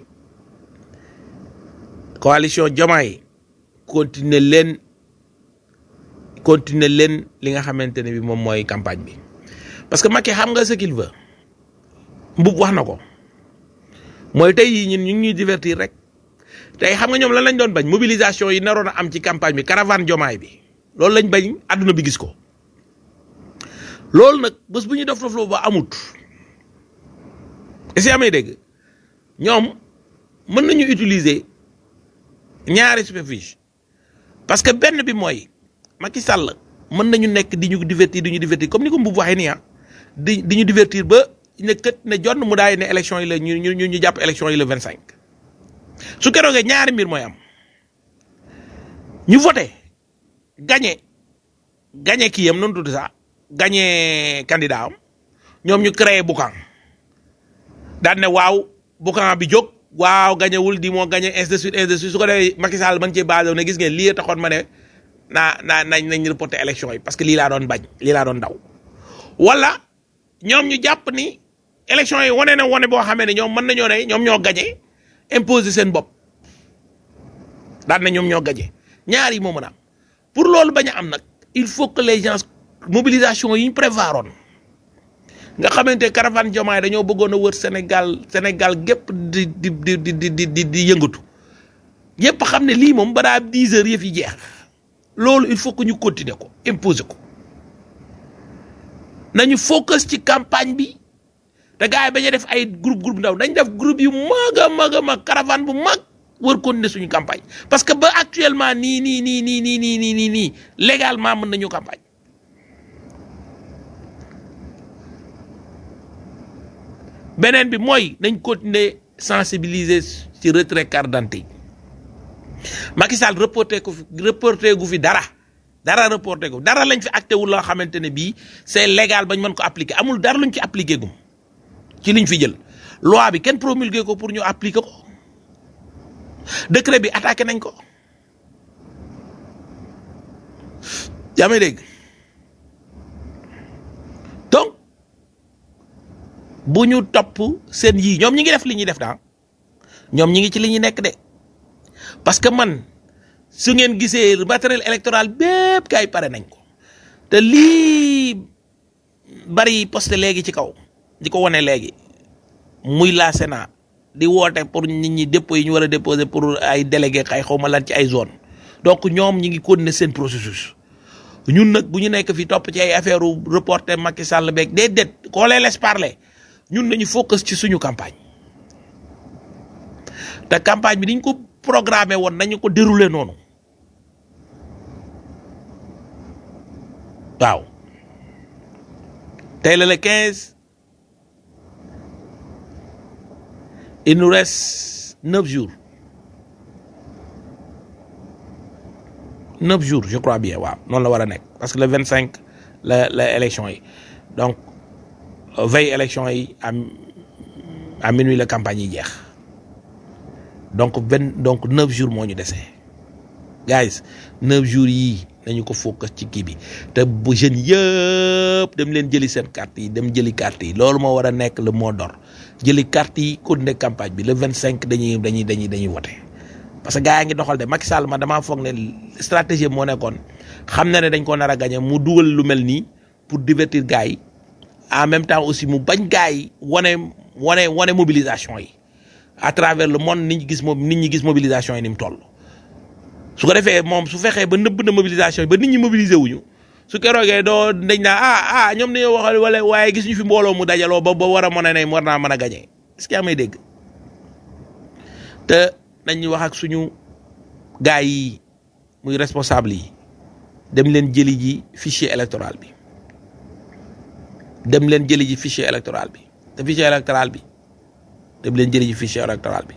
coalition Diomaye continuer leen continuer leen li nga xamante ne bi moom mooy campagne bi parce que Macky xam nga ce qu'il veut mbub wax na ko mooy tey yi ñun ñu ngi ñuy divertir rek tey xam nga ñoom lan lañ doon bañ mobilisation yi naroon a am ci campagne bi caravane Diomaye bi loolu lañ bañ àdduna bi gis ko loolu nag bés bu ñu def dofloo ba amut est-ce que amee dégg ñoom mën nañu utiliser ñaari superficie parce que benn bi mooy Macky Sall mën nañu nekk di ñu divertir di ñu divertir comme ni ko Mboub waxee nii ah di di ñu divertir ba ne kët ne jonn mu daay ne élection yi la ñu ñu ñu jàpp élection yi le vingt cinq su keroogee ñaari mbir mooy am ñu voté gagné gagné kii yam noonu tudd sax gagné candidat am ñoom ñu créé boucan daan ne waaw boucan bi jóg waaw gagné wul di moo gagné ainsi de suite ainsi de suite su ko defee Macky Sall man cee basé ne gis ngeen lii taxoon ma ne naa naa nañ nañ reporter élection yi parce que lii laa doon bañ lii laa doon daw wala ñoom ñu jàpp ni élection yi wane na wane boo xamee ne ñoom mën nañoo ne ñoom ñoo gagné imposer seen bopp daan na ñoom ñoo gagné ñaar yi moo mën a am pour loolu bañ a am nag il faut que les gens mobilisation yi ñu prévoiroon nga xamante caravane Diomaye dañoo bëggoon a wër Sénégal Sénégal gépp di di di di di di di yëngatu ñëpp xam ne lii moom balaa dix heures yëf yi jeex loolu il faut que ñu continuer ko imposer ko nañu focus ci campagne bi te gars yi bañ a def ay groupe groupe ndaw dañ def groupe yu mag a mag a mag caravane bu mag wër continuer suñu campagne parce que ba actuellement nii nii nii nii nii nii nii nii nii légalement mën nañu campagne beneen bi mooy nañ continuer sensibiliser ci retrait carte d'identité Macky Sall reporté ko fi reporté gu fi dara dara reporté ko dara lañ fi acté wul loo xamante ne bii c'est légal bañ mën ko appliquer amul dara luñ ci appliqué gum ci liñ fi jël loi bi kenn promulgué ko pour ñu appliquer ko décret bi attaqué nañ ko yaa may dégg donc bu ñu topp seen yii ñoom ñi ngi def li ñuy def daa ñoom ñi ngi ci li ñuy nekk de parce que man su ngeen gisee matériel électoral bépp kay pare nañ ko te lii bari posté léegi ci kaw di ko wane léegi muy la Sénat di woote pour nit ñi dépôt yi ñu war a déposer pour ay délégué xay xaw ma lan ci ay zone donc ñoom ñi ngi continuer seen processus ñun nag bu ñu nekk fi topp ci ay affaire reporter Macky Sall beeg déedéet koo lee laisse parler ñun nañu focus ci suñu campagne te campagne bi niñ ko programmé woon nañu ko dérouler noonu waaw tey la le quinze il nous reste neuf jours neuf jours je crois bien waaw noonu la war a nekk parce que le vingt cinq la la élection yi donc veille élection yi à à minuit la campagne yi jeex donc vingt donc neuf jours moo ñu dese guys neuf jours yii nañu ko focus ci kii bi te bu jeunes yëpp dem leen jëli seen carte yi dem jëli carte yi loolu moo war a nekk le mot d'ordre jëli carte yi continuer campagne bi le vingt cinq dañuy dañuy dañuy dañuy wote parce que gars yaa ngi doxal de Macky Sall ma damaa foog ne stratégie moo nekkoon xam na ne dañ ko nar a gagné mu dugal lu mel nii pour divertir gars yi en même temps aussi mu bañ gars yi wane wane wane mobilisation yi à travers le monde nit ñi gis moom nit ñi gis mobilisation yi ni mu toll. su ko defee moom su fexee ba nëbb na mobilisation yi ba nit ñi mobiliser wuñu su keroogee doo dañ naa ah ah ñoom dañoo waxal wala waaye gis ñu fi mbooloo mu dajaloo ba ba war a mën a ne war naa mën a gagné est-ce que yaa may dégg te nañu wax ak suñu gars yi muy responsable yi dem leen jëli ji fichier électoral bi dem leen jëli ji fichier électoral bi te fichier électoral bi dem leen jëli ji fichier électoral bi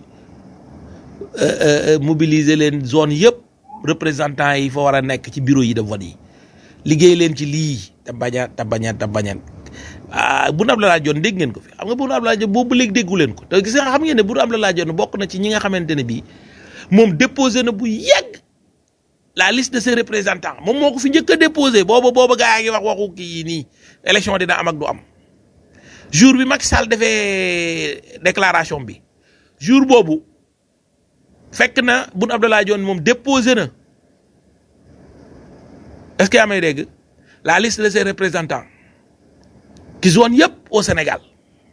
mobiliser leen zone yëpp représentants yi fa war a nekk ci bureau yi de vote yi liggéey leen ci lii te bañ a te bañ a te bañ a ah Boun Abdallah Dionne dégg ngeen ko fi xam nga Boun Abdallah Dionne boobu léegi déggu leen ko te gis nga xam ngeen ne Boun Abdallah Dionne bokk na ci ñi nga xamante ne bii moom déposé na bu yegg la liste de ses représentants moom moo ko fi njëkk a déposé booba booba gaa yaa ngi wax waxu kii yi nii élection dina am ak du am jour bi Macky Sall defee déclaration bi jour boobu fekk na Boun Abdallah Dionne moom déposé na est-ce que yaa may dégg la liste de ses représentants ci zone yëpp au Sénégal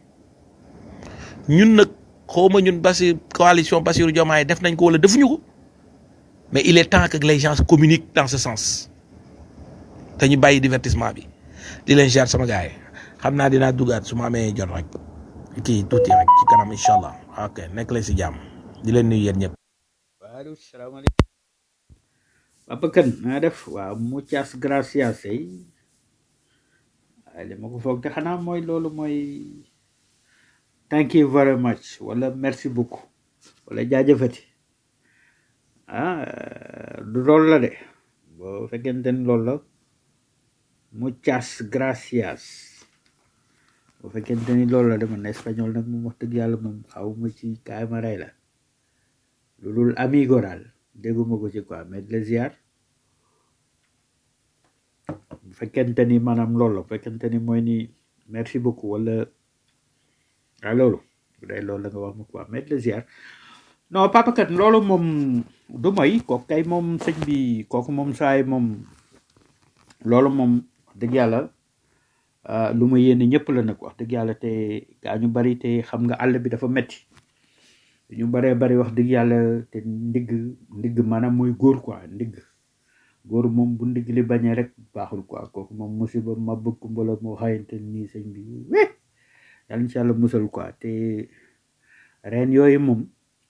ñun nag xawma ñun Bassir coalition Bassirou Diomaye def nañ ko wala defuñu ko mais il est temps que les gens communiquent dans ce sens te ñu bàyyi divertissement bi di leen jaar sama gars yi xam naa dinaa duggaat su ma amee jot rek kii tuuti rek ci kanam incha allah ok nekk leen si jàmm di leen nuyu yéen ñëpp. waaw salaamaaleykum. Papa Kane naa def waaw muchas gracias yi li ma ko foog te xanaa mooy loolu mooy thank you very much wala merci beaucoup wala jaajëfati ah du loolu la de boo fekkente ni loolu la muchas gracias bu fekkente ni loolu la dama ne espagnol nag moom wax dëgg yàlla moom xawma ci kaay ma rey la lu dul amigo daal dégguma ko ci quoi mais de la ziar bu fekkente ni maanaam loolu la bu fekkente ni mooy ni merci beaucoup wala ah loolu bu dee loolu la nga wax ma quoi mais de la ziar non papa kat loolu moom du mooy kooku kay moom sëñ bi kooku moom saay moom loolu moom wax dëgg yàlla ah, lu ma yéene ñëpp la nag wax dëgg yàlla te gaa ñu bari te xam nga àll bi dafa metti ñu baree bari wax dëgg yàlla te ndigg ndigg maanaam mooy góor quoi ndigg góor moom bu ndigg li bañee rek baaxul quoi kooku moom musiba ma bëgg mbala moo xayante nii sëñ bi we yàlla incha allah musal quoi te reen yooyu moom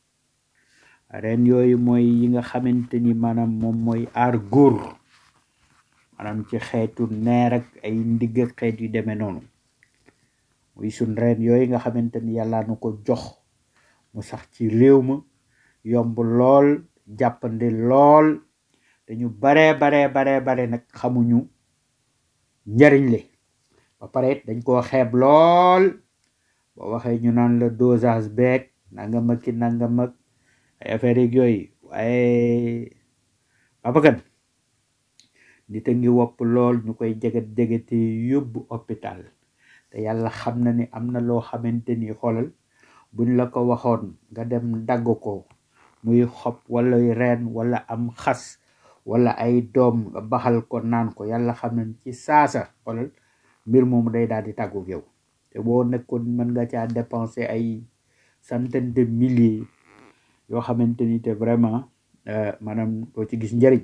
reen yooyu mooy yi nga xamante ni maanaam moom mooy aar góor maanaam ci xeetu neer ak ay ndigg ak xeet yu demee noonu muy sun reen yooyu nga xamante ni yàlla nu ko jox mu sax ci réew ma yomb lool jàppandi lool dañu baree baree baree bare nag xamuñu njariñ li ba pare it dañ koo xeeb lool boo waxee ñu naan la dosage beeg nangam ak ki nangam ak ay affaire yeeg yooyu waaye papakan nit a ngi wopp lool ñu koy jegat jegate yóbbu hôpital te yàlla xam na ni am na loo xamante ni xoolal buñ la ko waxoon nga dem dagg ko muy xob wala reen wala am xas wala ay doom nga baxal ko naan ko yàlla xam na ni ci saasa xoolal mbir moomu day daal di tàggu yow te boo nekkoon mën nga caa dépenser ay centaine de milliers yoo xamante ni te vraiment euh, maanaam doo ci gis njëriñ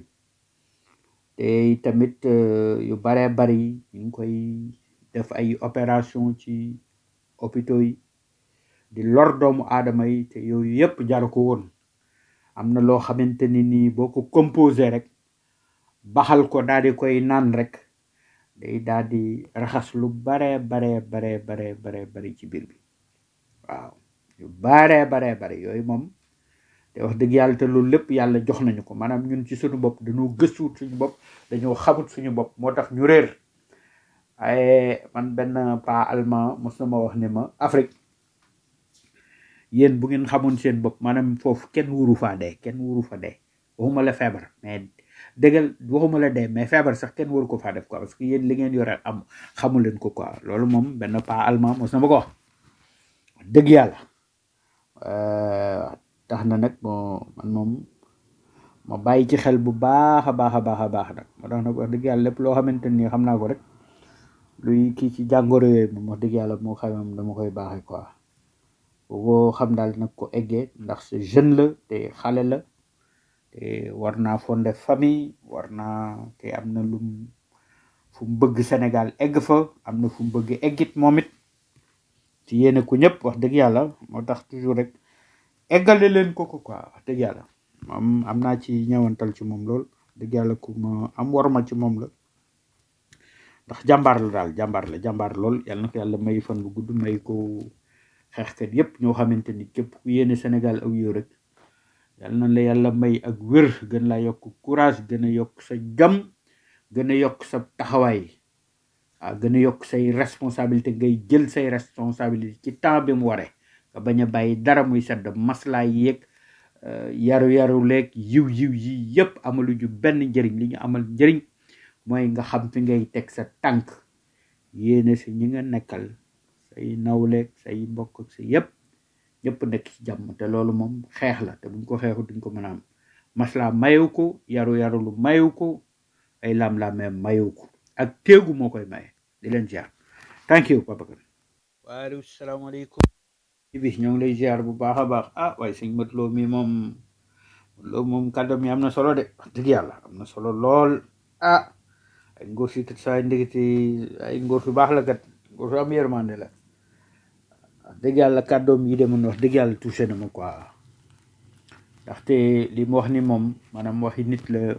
te tamit euh, yu baree bari ñu ngi koy def ay opération ci hôpitaux yi di lor doomu aadama yi te yooyu yëpp jaru ko woon am na loo xamante ni nii boo ko composé rek baxal ko daal di koy naan rek day daal di raxas lu bare bare bare bare bare bare ci biir bi waaw yu bare bare bare yooyu moom te wax dëgg yàlla te loolu lépp yàlla jox nañu ko maanaam ñun ci suñu bopp dañoo gëstuwut suñu bopp dañoo xamut suñu bopp moo tax ñu réer ay man benn pa allemand mos na ma wax ne ma Afrique yéen bu ngeen xamoon seen bopp maanaam foofu kenn wuru faa dee kenn wuru fa dee waxuma la feebar mais dëggal waxuma la dee mais feebar sax kenn waru ko faa def quoi parce que yéen li ngeen yore am xamu leen ko quoi loolu moom benn pa allemand mos na ma ko wax dëgg yàlla euh, tax na nag moo man moom ma bàyyi ci xel bu baax a baax a baax a baax nag moo tax nag wax dëgg yàlla lépp loo xamante ni xam naa ko rek luy kii ci jàngoro yooyu moom wax dëgg yàlla moo xam moom dama koy baaxee quoi boo xam daal nag ko eggee ndax sa jeune la te xale la te war naa fondé famille war naa te am na lu mu fu mu bëgg Sénégal egg fa am na fu mu bëgg eggit moom it ci yéene ku ñëpp wax dëgg yàlla moo tax toujours rek eggale leen ko ko quoi wax dëgg yàlla moom am naa ci ñëwantal ci moom lool dëgg yàlla ku ma am warma ci moom la ndax jàmbaar la daal jàmbaar la jàmbaar lool yàlla na ko yàlla may fan bu gudd may ko xeexkat yépp ñoo xamante ni képp ku yéene Sénégal ak yow rek yàlla na la yàlla may ak wér gën laa yokk courage gën a yokk sa jam gën a yokk sa taxawaay ah gën a yokk say responsabilité ngay jël say responsabilité ci temps bi mu waree nga bañ a bàyyi dara muy sedd maslaa yeeg yaru yaru leeg yiw yiw yi yépp amalu ju benn njëriñ li ñu amal njëriñ mooy nga xam fi ngay teg sa tànk yéene si ñi nga nekkal say nawleeg say mbokk ak say yépp ñëpp nekk ci jàmm te loolu moom xeex la te buñ ko xeexu duñ ko mën a am maslaa mayew ko yaru yaru lu mayew ko ay lam-lamee mayew ko ak téegu moo koy maye di leen ziar thank you papa kan waaleykum salaamaaleykum bi ñoo ngi lay ziar bu baax a baax ah waaye sëñ Mat Lo mi moom loolu moom kàddu mi am na solo de wax dëgg yàlla am na solo lool ah ay ngóor si kat saa ndeketi ay ngóor su baax la kat ngóor su am yërmande la wax dëgg yàlla kàddoom yi demoon wax dëgg yàlla touché na ma quoi ndaxte li mu wax ni moom maanaam waxi nit la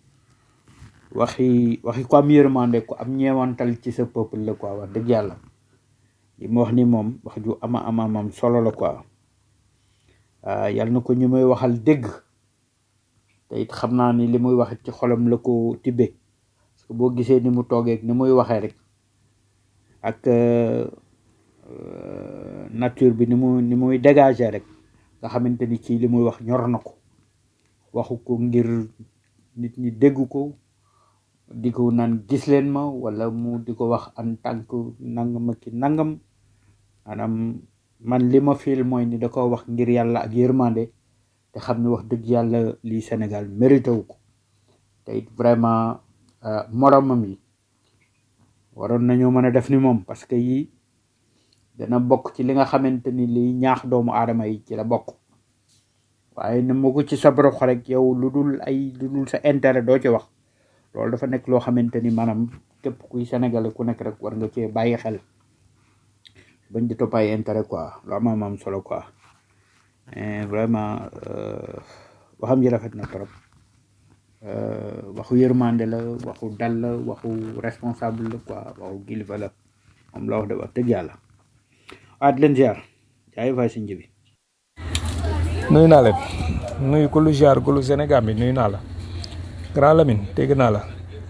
waxi waxi ko am yërmande ko am ñeewantal ci sa peuple la quoi wax dëgg yàlla li mu wax ni moom wax ju ama ama amam solo la quoi yàlla na ko ñu may waxal dégg te it xam naa ni li muy wax ci xolam la ko tibbe parce que boo gisee ni mu toogeeg ni muy waxee rek ak nature bi ni mu ni muy dégager rek nga xamante ni ci li muy wax ñor na ko waxu ko ngir nit ñi dégg ko di ko naan gis leen ma wala mu di ko wax en tant que nangam ak nangam maanaam man li ma fiil mooy ni da ko wax ngir yàlla ak yërmande te xam ne wax dëgg yàlla lii Sénégal mérité wu ko te it vraiment moromam yi waroon nañoo mën a def ni moom parce que yii dana bokk ci li nga xamante ni liy ñaax doomu aadama yi ci la bokk waaye ne mu ko ci sa brox rek yow lu dul ay lu dul sa intérêt doo ci wax loolu dafa nekk loo xamante ni maanaam képp kuy sénégalais ku nekk rek war nga cee bàyyi xel bañ di topp ay intérêt quoi lu am am am solo quoi vraiment waxam ji rafet na trop waxu yërmande la waxu dal la waxu responsable la quoi waxu kilifa la moom la wax de wax dëgg yàlla waat leen ziar jaay fay si njibi nuyu naa leen nuyu ku lu ziar ku lu Sénégal bi nuyu naa la Grand Lamine dégg naa la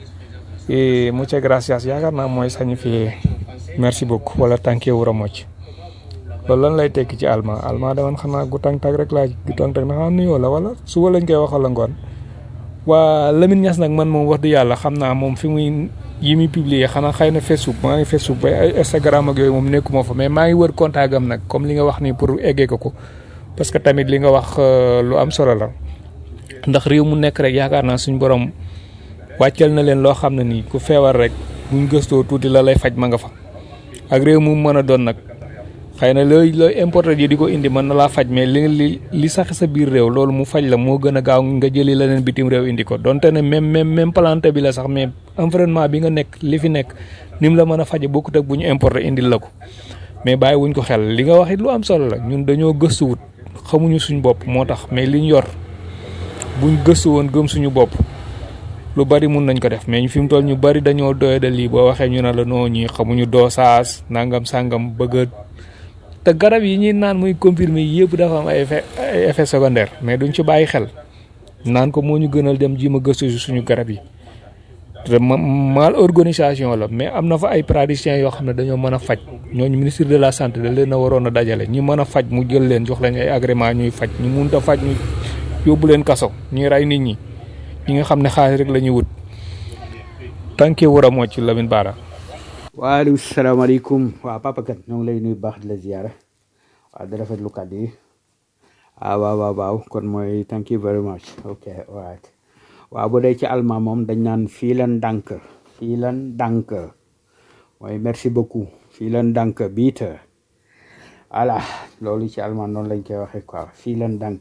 et muchas gracias yaakaar naa mooy sañifié merci beaucoup wala tànkee wura mocc loolu lan lay tekki ci allemand allemand daman xanaa gu tàng tag rek laa gu tàng tag na xam nuyoo la wala suba lañ koy waxal la ngoon waa Lamine Niass nag man moom wax du yàlla xam naa moom fi muy yi muy publier xanaa xëy na Facebook maa ngi Facebook ba Instagram ak yooyu moom nekkuma fa mais maa ngi wër contact am nag comme li nga wax nii pour eggee ko ko parce que tamit li nga wax lu am solo la ndax réew mu nekk rek yaakaar naa suñ borom wàccal na leen loo xam ne nii ku feebar rek buñ gëstoo tuuti la lay faj ma nga fa ak réew mu mën a doon nag xëy na looy looy importé ji di ko indi mën na laa faj mais li li li sax sa biir réew loolu mu faj la moo gën a gaaw nga jëli leneen bitim réew indi ko donte ne même même même plante bi la sax mais environnement bi nga nekk li fi nekk ni mu la mën a faje bokkut ak bu ñu importé indil la ko mais bàyyi wuñ ko xel li nga wax it lu am solo la ñun dañoo gëstuwut xamuñu suñ bopp moo tax mais liñ yor buñ gëstu woon gëm suñu bopp lu bari mun nañ ko def mais ñu fi mu toll ñu bari dañoo doyadal lii boo waxee ñu ne la noo ñi xamuñu dosage nangam sangam bëgg te garab yi ñuy naan muy confirmé yëpp dafa am ay effet ay effet secondaire mais duñ ci bàyyi xel naan ko moo ñu gënal dem ji ma gëstu si suñu garab yi te mal organisation la mais am na fa ay praticiens yoo xam ne dañoo mën a faj ñooñu ministre de la santé da leen a waroon a dajale ñi mën a faj mu jël leen jox leen ay agrément ñuy faj ñu mun a faj ñu yóbbu leen kaso ñuy rey nit ñi ñi nga xam ne xaalis rek la ñuy wut tànkee war a moo ci Lamine Bara. waaleykum salaamaaleykum waa Papa Kane ñoo ngi lay nuyu baax di la ziyaara waaw di rafetlu kàddu yi ah waaw waaw waaw kon mooy thank you very much ok alright waaw bu dee ci allemand moom dañ naan vielen Dank vielen Dank mooy merci beaucoup vielen Dank bitte voilà loolu ci allemand noonu lañ koy waxee quoi vielen Dank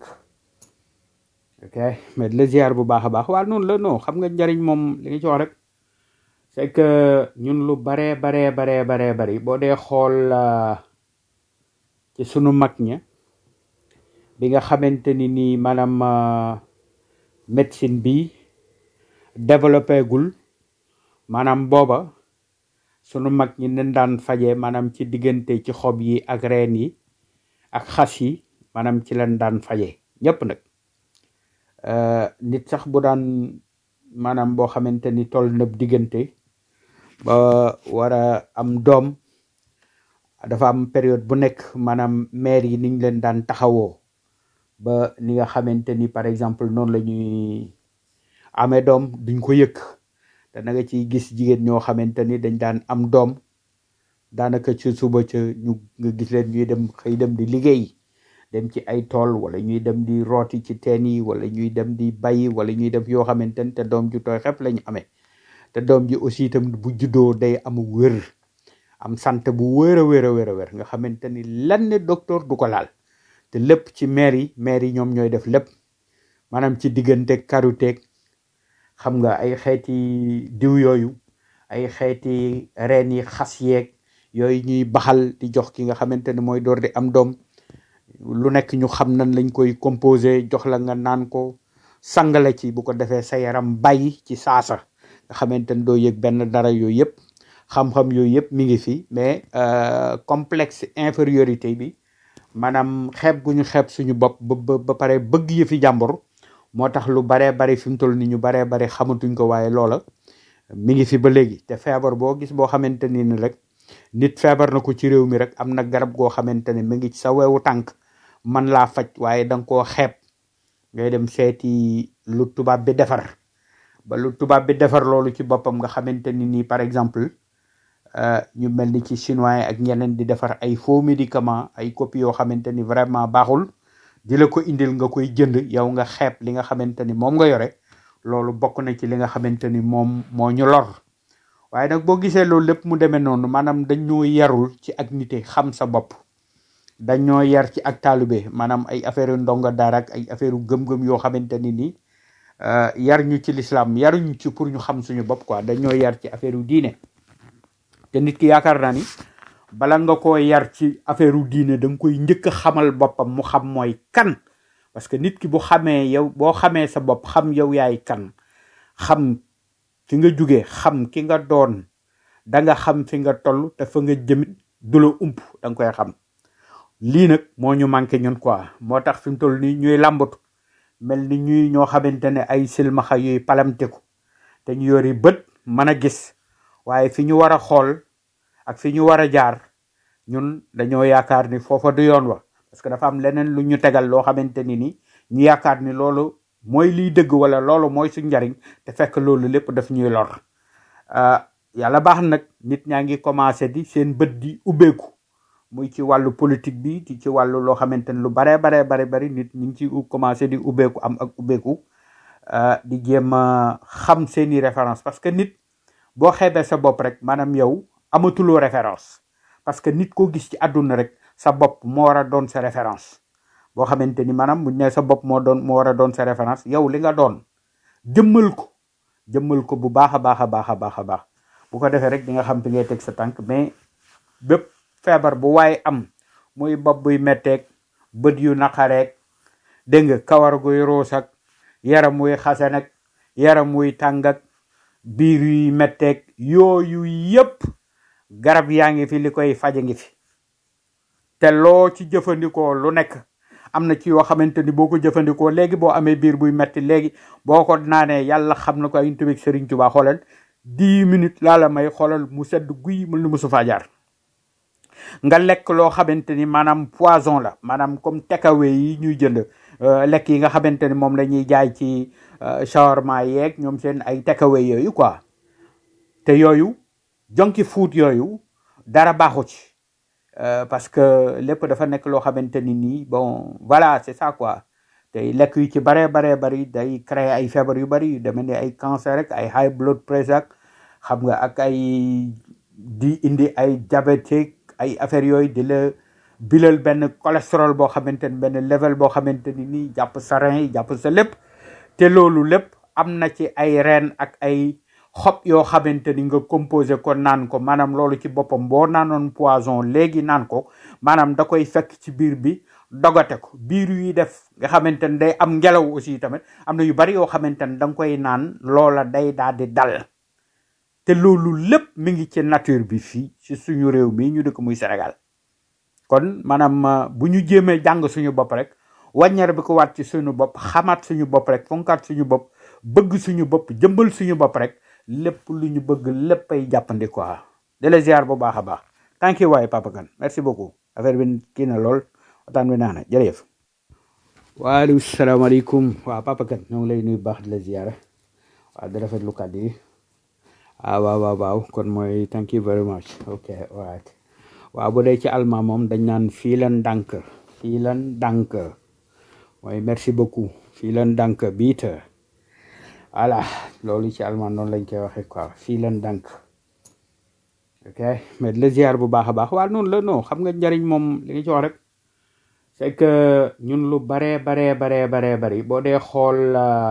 ok mais di la ziyaar bu baax a baax waaw noonu la non xam nga njariñ moom li nga ci wax rek c'est que ñun lu baree baree baree baree bari boo dee xool ci sunu mag ña bi nga xamante ni nii maanaam médecine bi développé gul maanaam booba sunu mag ñi nen daan faje maanaam ci diggante ci xob yi ak reen yi ak xas yi maanaam ci leen daan faje ñëpp nag nit sax bu daan maanaam boo xamante ni toll na diggante ba war a am doom dafa am période bu nekk maanaam mère yi niñ leen daan taxawoo ba ni nga xamante ni par exemple noonu la ñuy amee doom duñ ko yëkk te na nga ciy gis jigéen ñoo xamante ni dañ daan am doom daanaka ci suba ca ñu nga gis leen ñuy dem xëy dem di liggéey dem ci ay tool wala ñuy dem di rooti ci teen yi wala ñuy dem di bay wala ñuy def yoo xamante ni te doom ju tooy xepp lañu amee te doom ji aussi itam bu juddoo day am wér am sant bu wér a wér a wér a wér nga xamante ni lenn docteur du ko laal te lépp ci maire yi maire yi ñoom ñooy def lépp maanaam ci diggante karuteeg xam nga ay xeeti diw yooyu ay xeeti reen yi xas yeeg yooyu ñuy baxal di jox ki nga xamante ni mooy door di am doom lu nekk ñu xam nan lañ koy composé jox la nga naan ko sangale ci bu ko defee sa yaram bàyyi ci saasa nga xamante ni doo yëg benn dara yooyu yëpp xam-xam yooyu yëpp mi ngi fi mais complexe infériorité bi maanaam xeeb gu ñu xeeb suñu bopp ba ba pare bëgg yëfi jàmbur moo tax lu baree bari fi mu toll ni ñu baree bari xamatuñ ko waaye loola mi ngi fi ba léegi te feebar boo gis boo xamante ni ni rek nit feebar na ko ci réew mi rek am na garab goo xamante ne mi ngi ci sa wewu tànk man laa faj waaye da nga koo xeeb ngay dem seeti lu tubaab bi defar ba lu tubaab bi defar loolu ci boppam nga xamante ni nii par exemple euh, ñu mel ni ci chinois yi ak ñeneen di defar ay faux médicaments ay copie yoo xamante ni vraiment baaxul di la ko indil nga koy jënd yow nga xeeb li nga xamante ni moom nga yore loolu bokk na ci li nga xamante ni moom moo ñu lor waaye nag boo gisee loolu lépp mu demee noonu maanaam dañoo yarul ci ak nite xam sa bopp dañoo yar ci ak taalube maanaam ay affaire yu ndongo daara ak ay affaire yu gëm-gëm yoo xamante ni nii euh, yar ñu ci l'islam yaruñu ci pour ñu xam suñu bopp quoi dañoo yar ci affaire yu diine te nit ki yaakaar naa ni bala nga koo yar ci affaire yu diine da nga koy njëkk a xamal boppam mu xam mooy kan parce que nit ki bu xamee yow boo xamee sa bopp xam yow yaay kan xam fi nga jugee xam ki nga doon da nga xam fi nga toll te fa nga jëmit du la ump da nga koy xam lii nag moo ñu manqué ñun quoi moo tax fi mu toll nii ñuy làmbatu mel ni ñuy ñoo xamante ne ay silmaxa yuy palamteku te ñu yori bët mën a gis waaye fi ñu war a xool ak fi ñu war a jaar ñun dañoo yaakaar ni foofa du yoon wa parce que dafa am leneen lu ñu tegal loo xamante ni ni ñu yaakaar ni loolu mooy liy dëgg wala loolu mooy suñ njariñ te fekk loolu lépp daf ñuy lor yàlla baax nag nit ñaa ngi commencé di seen bët di ubbeeku muy ci wàllu politique bi ci ci wàllu loo xamante ni lu baree baree bare bari nit ñi ngi ci commencé di ubbeeku am ak ubbeeku di jéem a xam seeni référence parce que nit boo xeebee sa bopp rek maanaam yow amatuloo référence parce que nit koo gis ci àdduna rek sa bopp moo war a doon sa référence boo xamante ni maanaam buñ ne sa bopp moo doon moo war a doon sa référence yow li nga doon jëmmal ko jëmmal ko bu baax a baax a baax a baax a baax bu ko defee rek di nga xam fi ngay teg sa tànk mais bépp feebar bu waaye am muy bopp buy metteeg bët yu naqareeg dégg nga kawar guy ruus ak yaram wuy xasan ak yaram wuy tàng ak biir yuy metteeg yooyu yëpp garab yaa ngi fi li koy faje ngi fi te loo ci jëfandikoo lu nekk am na ci yoo xamante ni boo ko jëfandikoo léegi boo amee biir buy metti léegi boo ko naanee yàlla xam na ko ay tubig Sëriñ Tuubaa xoolal dix minutes laa la may xoolal mu sedd guy mu lu musu faa jaar nga lekk loo xamante ni maanaam poison la maanaam comme takeaway yi ñuy jënd lekk yi nga xamante ni moom la ñuy jaay ci shawarma yeeg ñoom seen ay takeaway yooyu quoi te yooyu junky food yooyu dara baaxu ci parce que lépp dafa nekk loo xamante ni nii bon voilà c'est ça quoi te lekk yu ci baree baree bari day créer ay feebar yu bari yu demee ni ay cancer rek ay high blood pressure xam nga ak ay di indi ay diabète ay affaires yooyu di la bilal benn cholestérol boo xamante ni benn level boo xamante ni nii jàpp sa rein yi jàpp sa lépp te loolu lépp am na ci ay reen ak ay xob yoo xamante ni nga composé ko naan ko maanaam loolu ci boppam boo naanoon poison léegi naan ko maanaam da koy fekk ci biir bi dogate ko biir yuy def nga xamante ni day am ngelaw aussi tamit am na yu bari yoo xamante ni da nga koy naan loola day daal di dal te loolu lépp mi ngi ci nature bi fii ci suñu réew mi ñu dëkk muy Sénégal kon maanaam bu ñu jéemee jàng suñu bopp rek wàññeer bi ko waat ci suñu bopp xamaat suñu bopp rek fonkaat suñu bopp bëgg suñu bopp jëmbal suñu bopp rek lépp lu ñu bëgg léppay jàppandi quoi de la ziar bu baax a baax thank you waaye Papa Kane merci beaucoup affaire bi kii na lool waxtaan bi naa na jërëjëf waaleykum salaamaaleykum waaw Papa Kane ñoo ngi lay nuyu baax di la ziar waaw di rafetlu kàddu yi ah waaw waaw waaw kon mooy thank you very much ok alright waaw bu dee ci allemand moom dañ naan vielen Dank vielen Dank mooy merci beaucoup vielen Dank bitte voilà loolu ci allemand noonu lañ koy waxee quoi vielen Dank ok mais de la ziar bu baax a baax waaw noonu la non xam nga njariñ moom li nga ci wax rek c'est que ñun lu baree baree baree baree bari boo dee xool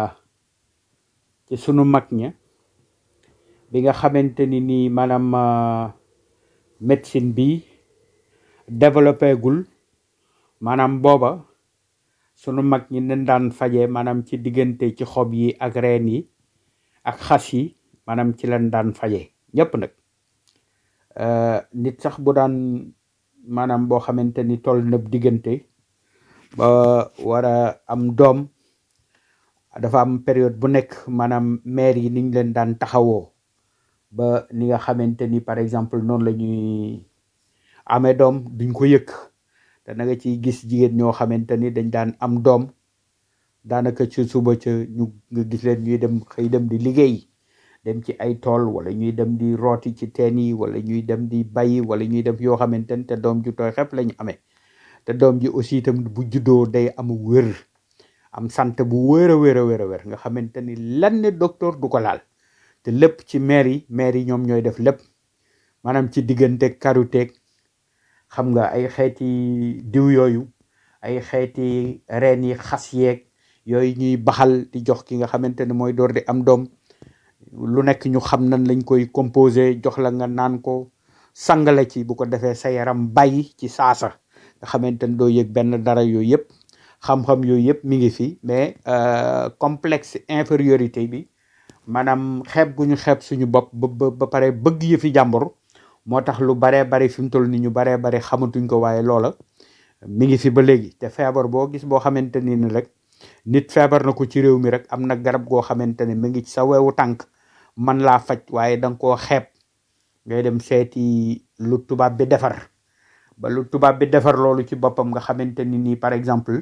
ci sunu mag ña bi nga xamante ni nii maanaam médecine bi développé gul maanaam booba sunu mag ñi nen daan faje maanaam ci diggante ci xob yi ak reen yi ak xas yi maanaam ci leen daan faje ñëpp nag nit sax bu daan maanaam boo xamante ni toll na diggante ba war a am doom dafa am période bu nekk maanaam mère yi niñ leen daan taxawoo ba ni nga xamante ni par exemple noonu la ñuy amee doom duñ ko yëkk te na nga ciy gis jigéen ñoo xamante ni dañ daan am doom daanaka ci suba ca ñu nga gis leen ñuy dem xëy dem di liggéey dem ci ay tool wala ñuy dem di rooti ci teen yi wala ñuy dem di bayi wala ñuy dem yoo xamante ni te doom ju tooy xepp lañu amee te doom ji aussi itam bu juddoo day am wér am sant bu wér a wér a wér a wér nga xamante ni lan ne docteur du ko laal te lépp ci maire yi maire yi ñoom ñooy def lépp maanaam ci diggante karuteeg xam nga ay xeeti diw yooyu ay xeeti reen yi xas yeeg yooyu ñuy baxal di jox ki nga xamante ne mooy door di am doom lu nekk ñu xam nan lañ koy composé jox la nga naan ko sang la ci bu ko defee sa yaram bàyyi ci saasa nga xamante ne doo yëg benn dara yooyu yëpp xam-xam yooyu yëpp mi ngi fi mais euh, complexe infériorité bi maanaam xeeb gu ñu xeeb suñu bopp ba ba pare bëgg yëfi jàmbur moo tax lu baree bari fi mu toll ni ñu baree bari xamatuñ ko waaye loola mi ngi fi ba léegi te feebar boo gis boo xamante ni ni rek nit feebar na ko ci réew mi rek am na garab goo xamante ne mi ngi ci sa wewu tànk man laa faj waaye da nga koo xeeb ngay dem seeti lu tubaab bi defar ba lu tubaab bi defar loolu ci boppam nga xamante ni nii par exemple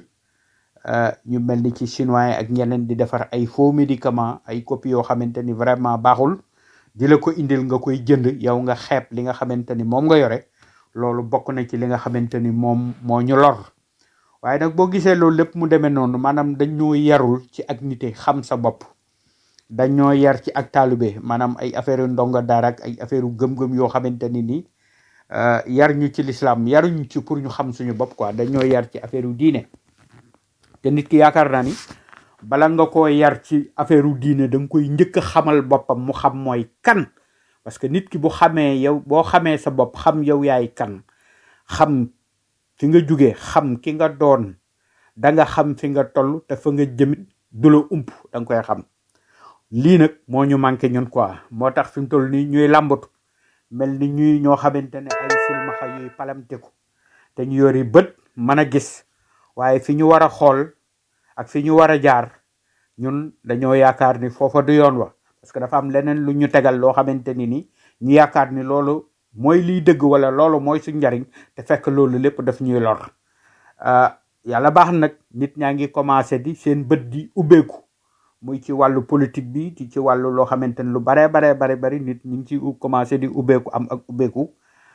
ñu mel ni ci chinois yi ak ñeneen di defar ay faux médicaments ay copie yoo xamante ni vraiment baaxul di la ko indil nga koy jënd yow nga xeeb li nga xamante ni moom nga yore loolu bokk na ci li nga xamante ni moom moo ñu lor waaye nag boo gisee loolu lépp mu demee noonu maanaam dañoo yarul ci ak nite xam sa bopp dañoo yar ci ak taalube maanaam ay affaire yu ndongo daara ak ay affaire yu gëm-gëm yoo xamante ni nii yar ñu ci l'islam yaruñu ci pour ñu xam suñu bopp quoi dañoo yar ci affaire yu diine te nit ki yaakaar naa ni bala nga koo yar ci affaire u diine da nga koy njëkk a xamal boppam mu xam mooy kan parce que nit ki bu xamee yow boo xamee sa bopp xam yow yaay kan xam fi nga jugee xam ki nga doon da nga xam fi nga toll te fa nga jëmit du la ump da nga koy xam lii nag moo ñu manqué ñun quoi moo tax fi mu toll nii ñuy làmbatu mel ni ñuy ñoo xamante ne ay silmaxa yuy palamteku te ñu yori bët mën a gis waaye fi ñu war a xool ak fi ñu war a jaar ñun dañoo yaakaar ni foofa du yoon wa parce que dafa am leneen lu ñu tegal loo xamante ni ni ñu yaakaar ni loolu mooy liy dëgg wala loolu mooy suñ njariñ te fekk loolu lépp daf ñuy lor yàlla baax nag nit ñaa ngi commencé di seen bët di ubbeeku muy ci wàllu politique bi ci ci wàllu loo xamante ni lu baree baree bari bari nit ñu ngi ci commencé di ubbeeku am ak ubbeeku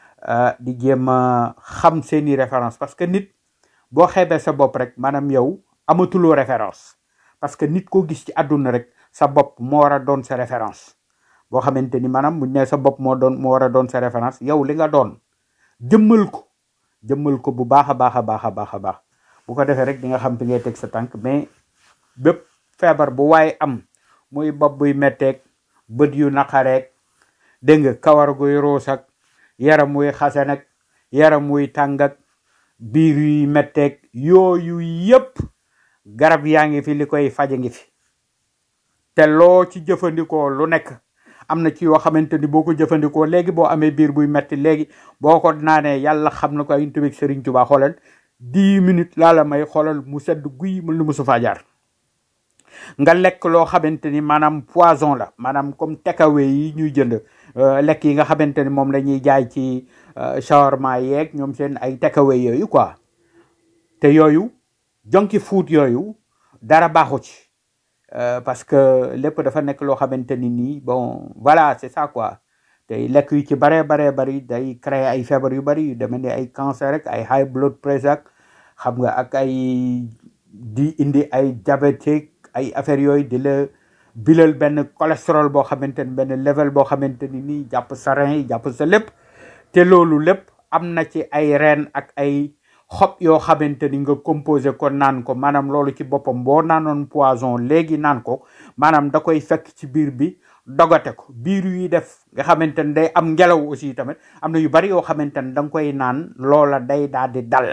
di jéem a xam seeni référence parce que nit boo xeebee sa bopp rek maanaam yow amatuloo référence parce que nit koo gis ci àdduna rek sa bopp moo war a doon sa référence boo xamante ni maanaam buñ ne sa bopp moo doon moo war a doon sa référence yow li nga doon jëmmal ko jëmmal ko bu baax a baax a baax a baax a baax bu ko defee rek di nga xam fi ngay teg sa tànk mais bépp feebar bu waaye am muy bopp buy metteeg bët yu naqareeg dégg nga kawar guy ruus ak yaram wuy xase nag yaram wuy tàng ak biir yuy metteeg yooyu yëpp garab yaa ngi fi li koy faje ngi fi te loo ci jëfandikoo lu nekk am na ci yoo xamante ni boo ko jëfandikoo léegi boo amee biir buy metti léegi boo ko naanee yàlla xam na ko ay tubig Serigne Touba xoolal dix minutes laa la may xoolal mu sedd guy mu lu mu su faa jaar nga lekk loo xamante ni maanaam poison la maanaam comme takeaway yi ñuy jënd lekk yi nga xamante ni moom la ñuy jaay ci shawarma yeeg ñoom seen ay takeaway yooyu quoi te yooyu junky food yooyu dara baaxu ci parce que lépp dafa nekk loo xamante ni nii bon voilà c'est ça quoi te lekk yu ci baree baree bari day créer ay feebar yu bari yu demee ni ay cancer rek ay high blood pressure xam nga ak ay di indi ay diabète ay affaires yooyu di la bilal benn cholestérol boo xamante ni benn level boo xamante ni nii jàpp sa rein yi jàpp sa lépp te loolu lépp am na ci ay reen ak ay xob yoo xamante ni nga composé ko naan ko maanaam loolu ci boppam boo naanoon poison léegi naan ko maanaam da koy fekk ci biir bi dogate ko biir yi def nga xamante ni day am ngelaw aussi tamit am na yu bari yoo xamante ni da nga koy naan loola day daal di dal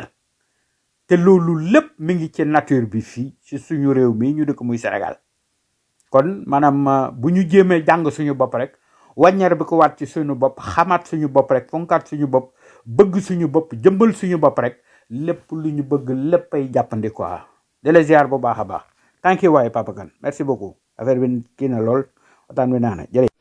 te loolu lépp mi ngi ci nature bi fii ci suñu réew mi ñu dëkk muy Sénégal kon maanaam bu ñu jéemee jàng suñu bopp rek wàññeer bi ko waat ci suñu bopp xamaat suñu bopp rek fonkaat suñu bopp bëgg suñu bopp jëmbal suñu bopp rek lépp lu ñu bëgg lépp ay jàppandi quoi de la ziar bu baax a baax thank you waaye Papa Kane merci beaucoup affaire bi kii na lool waxtaan bi naa na jërëjëf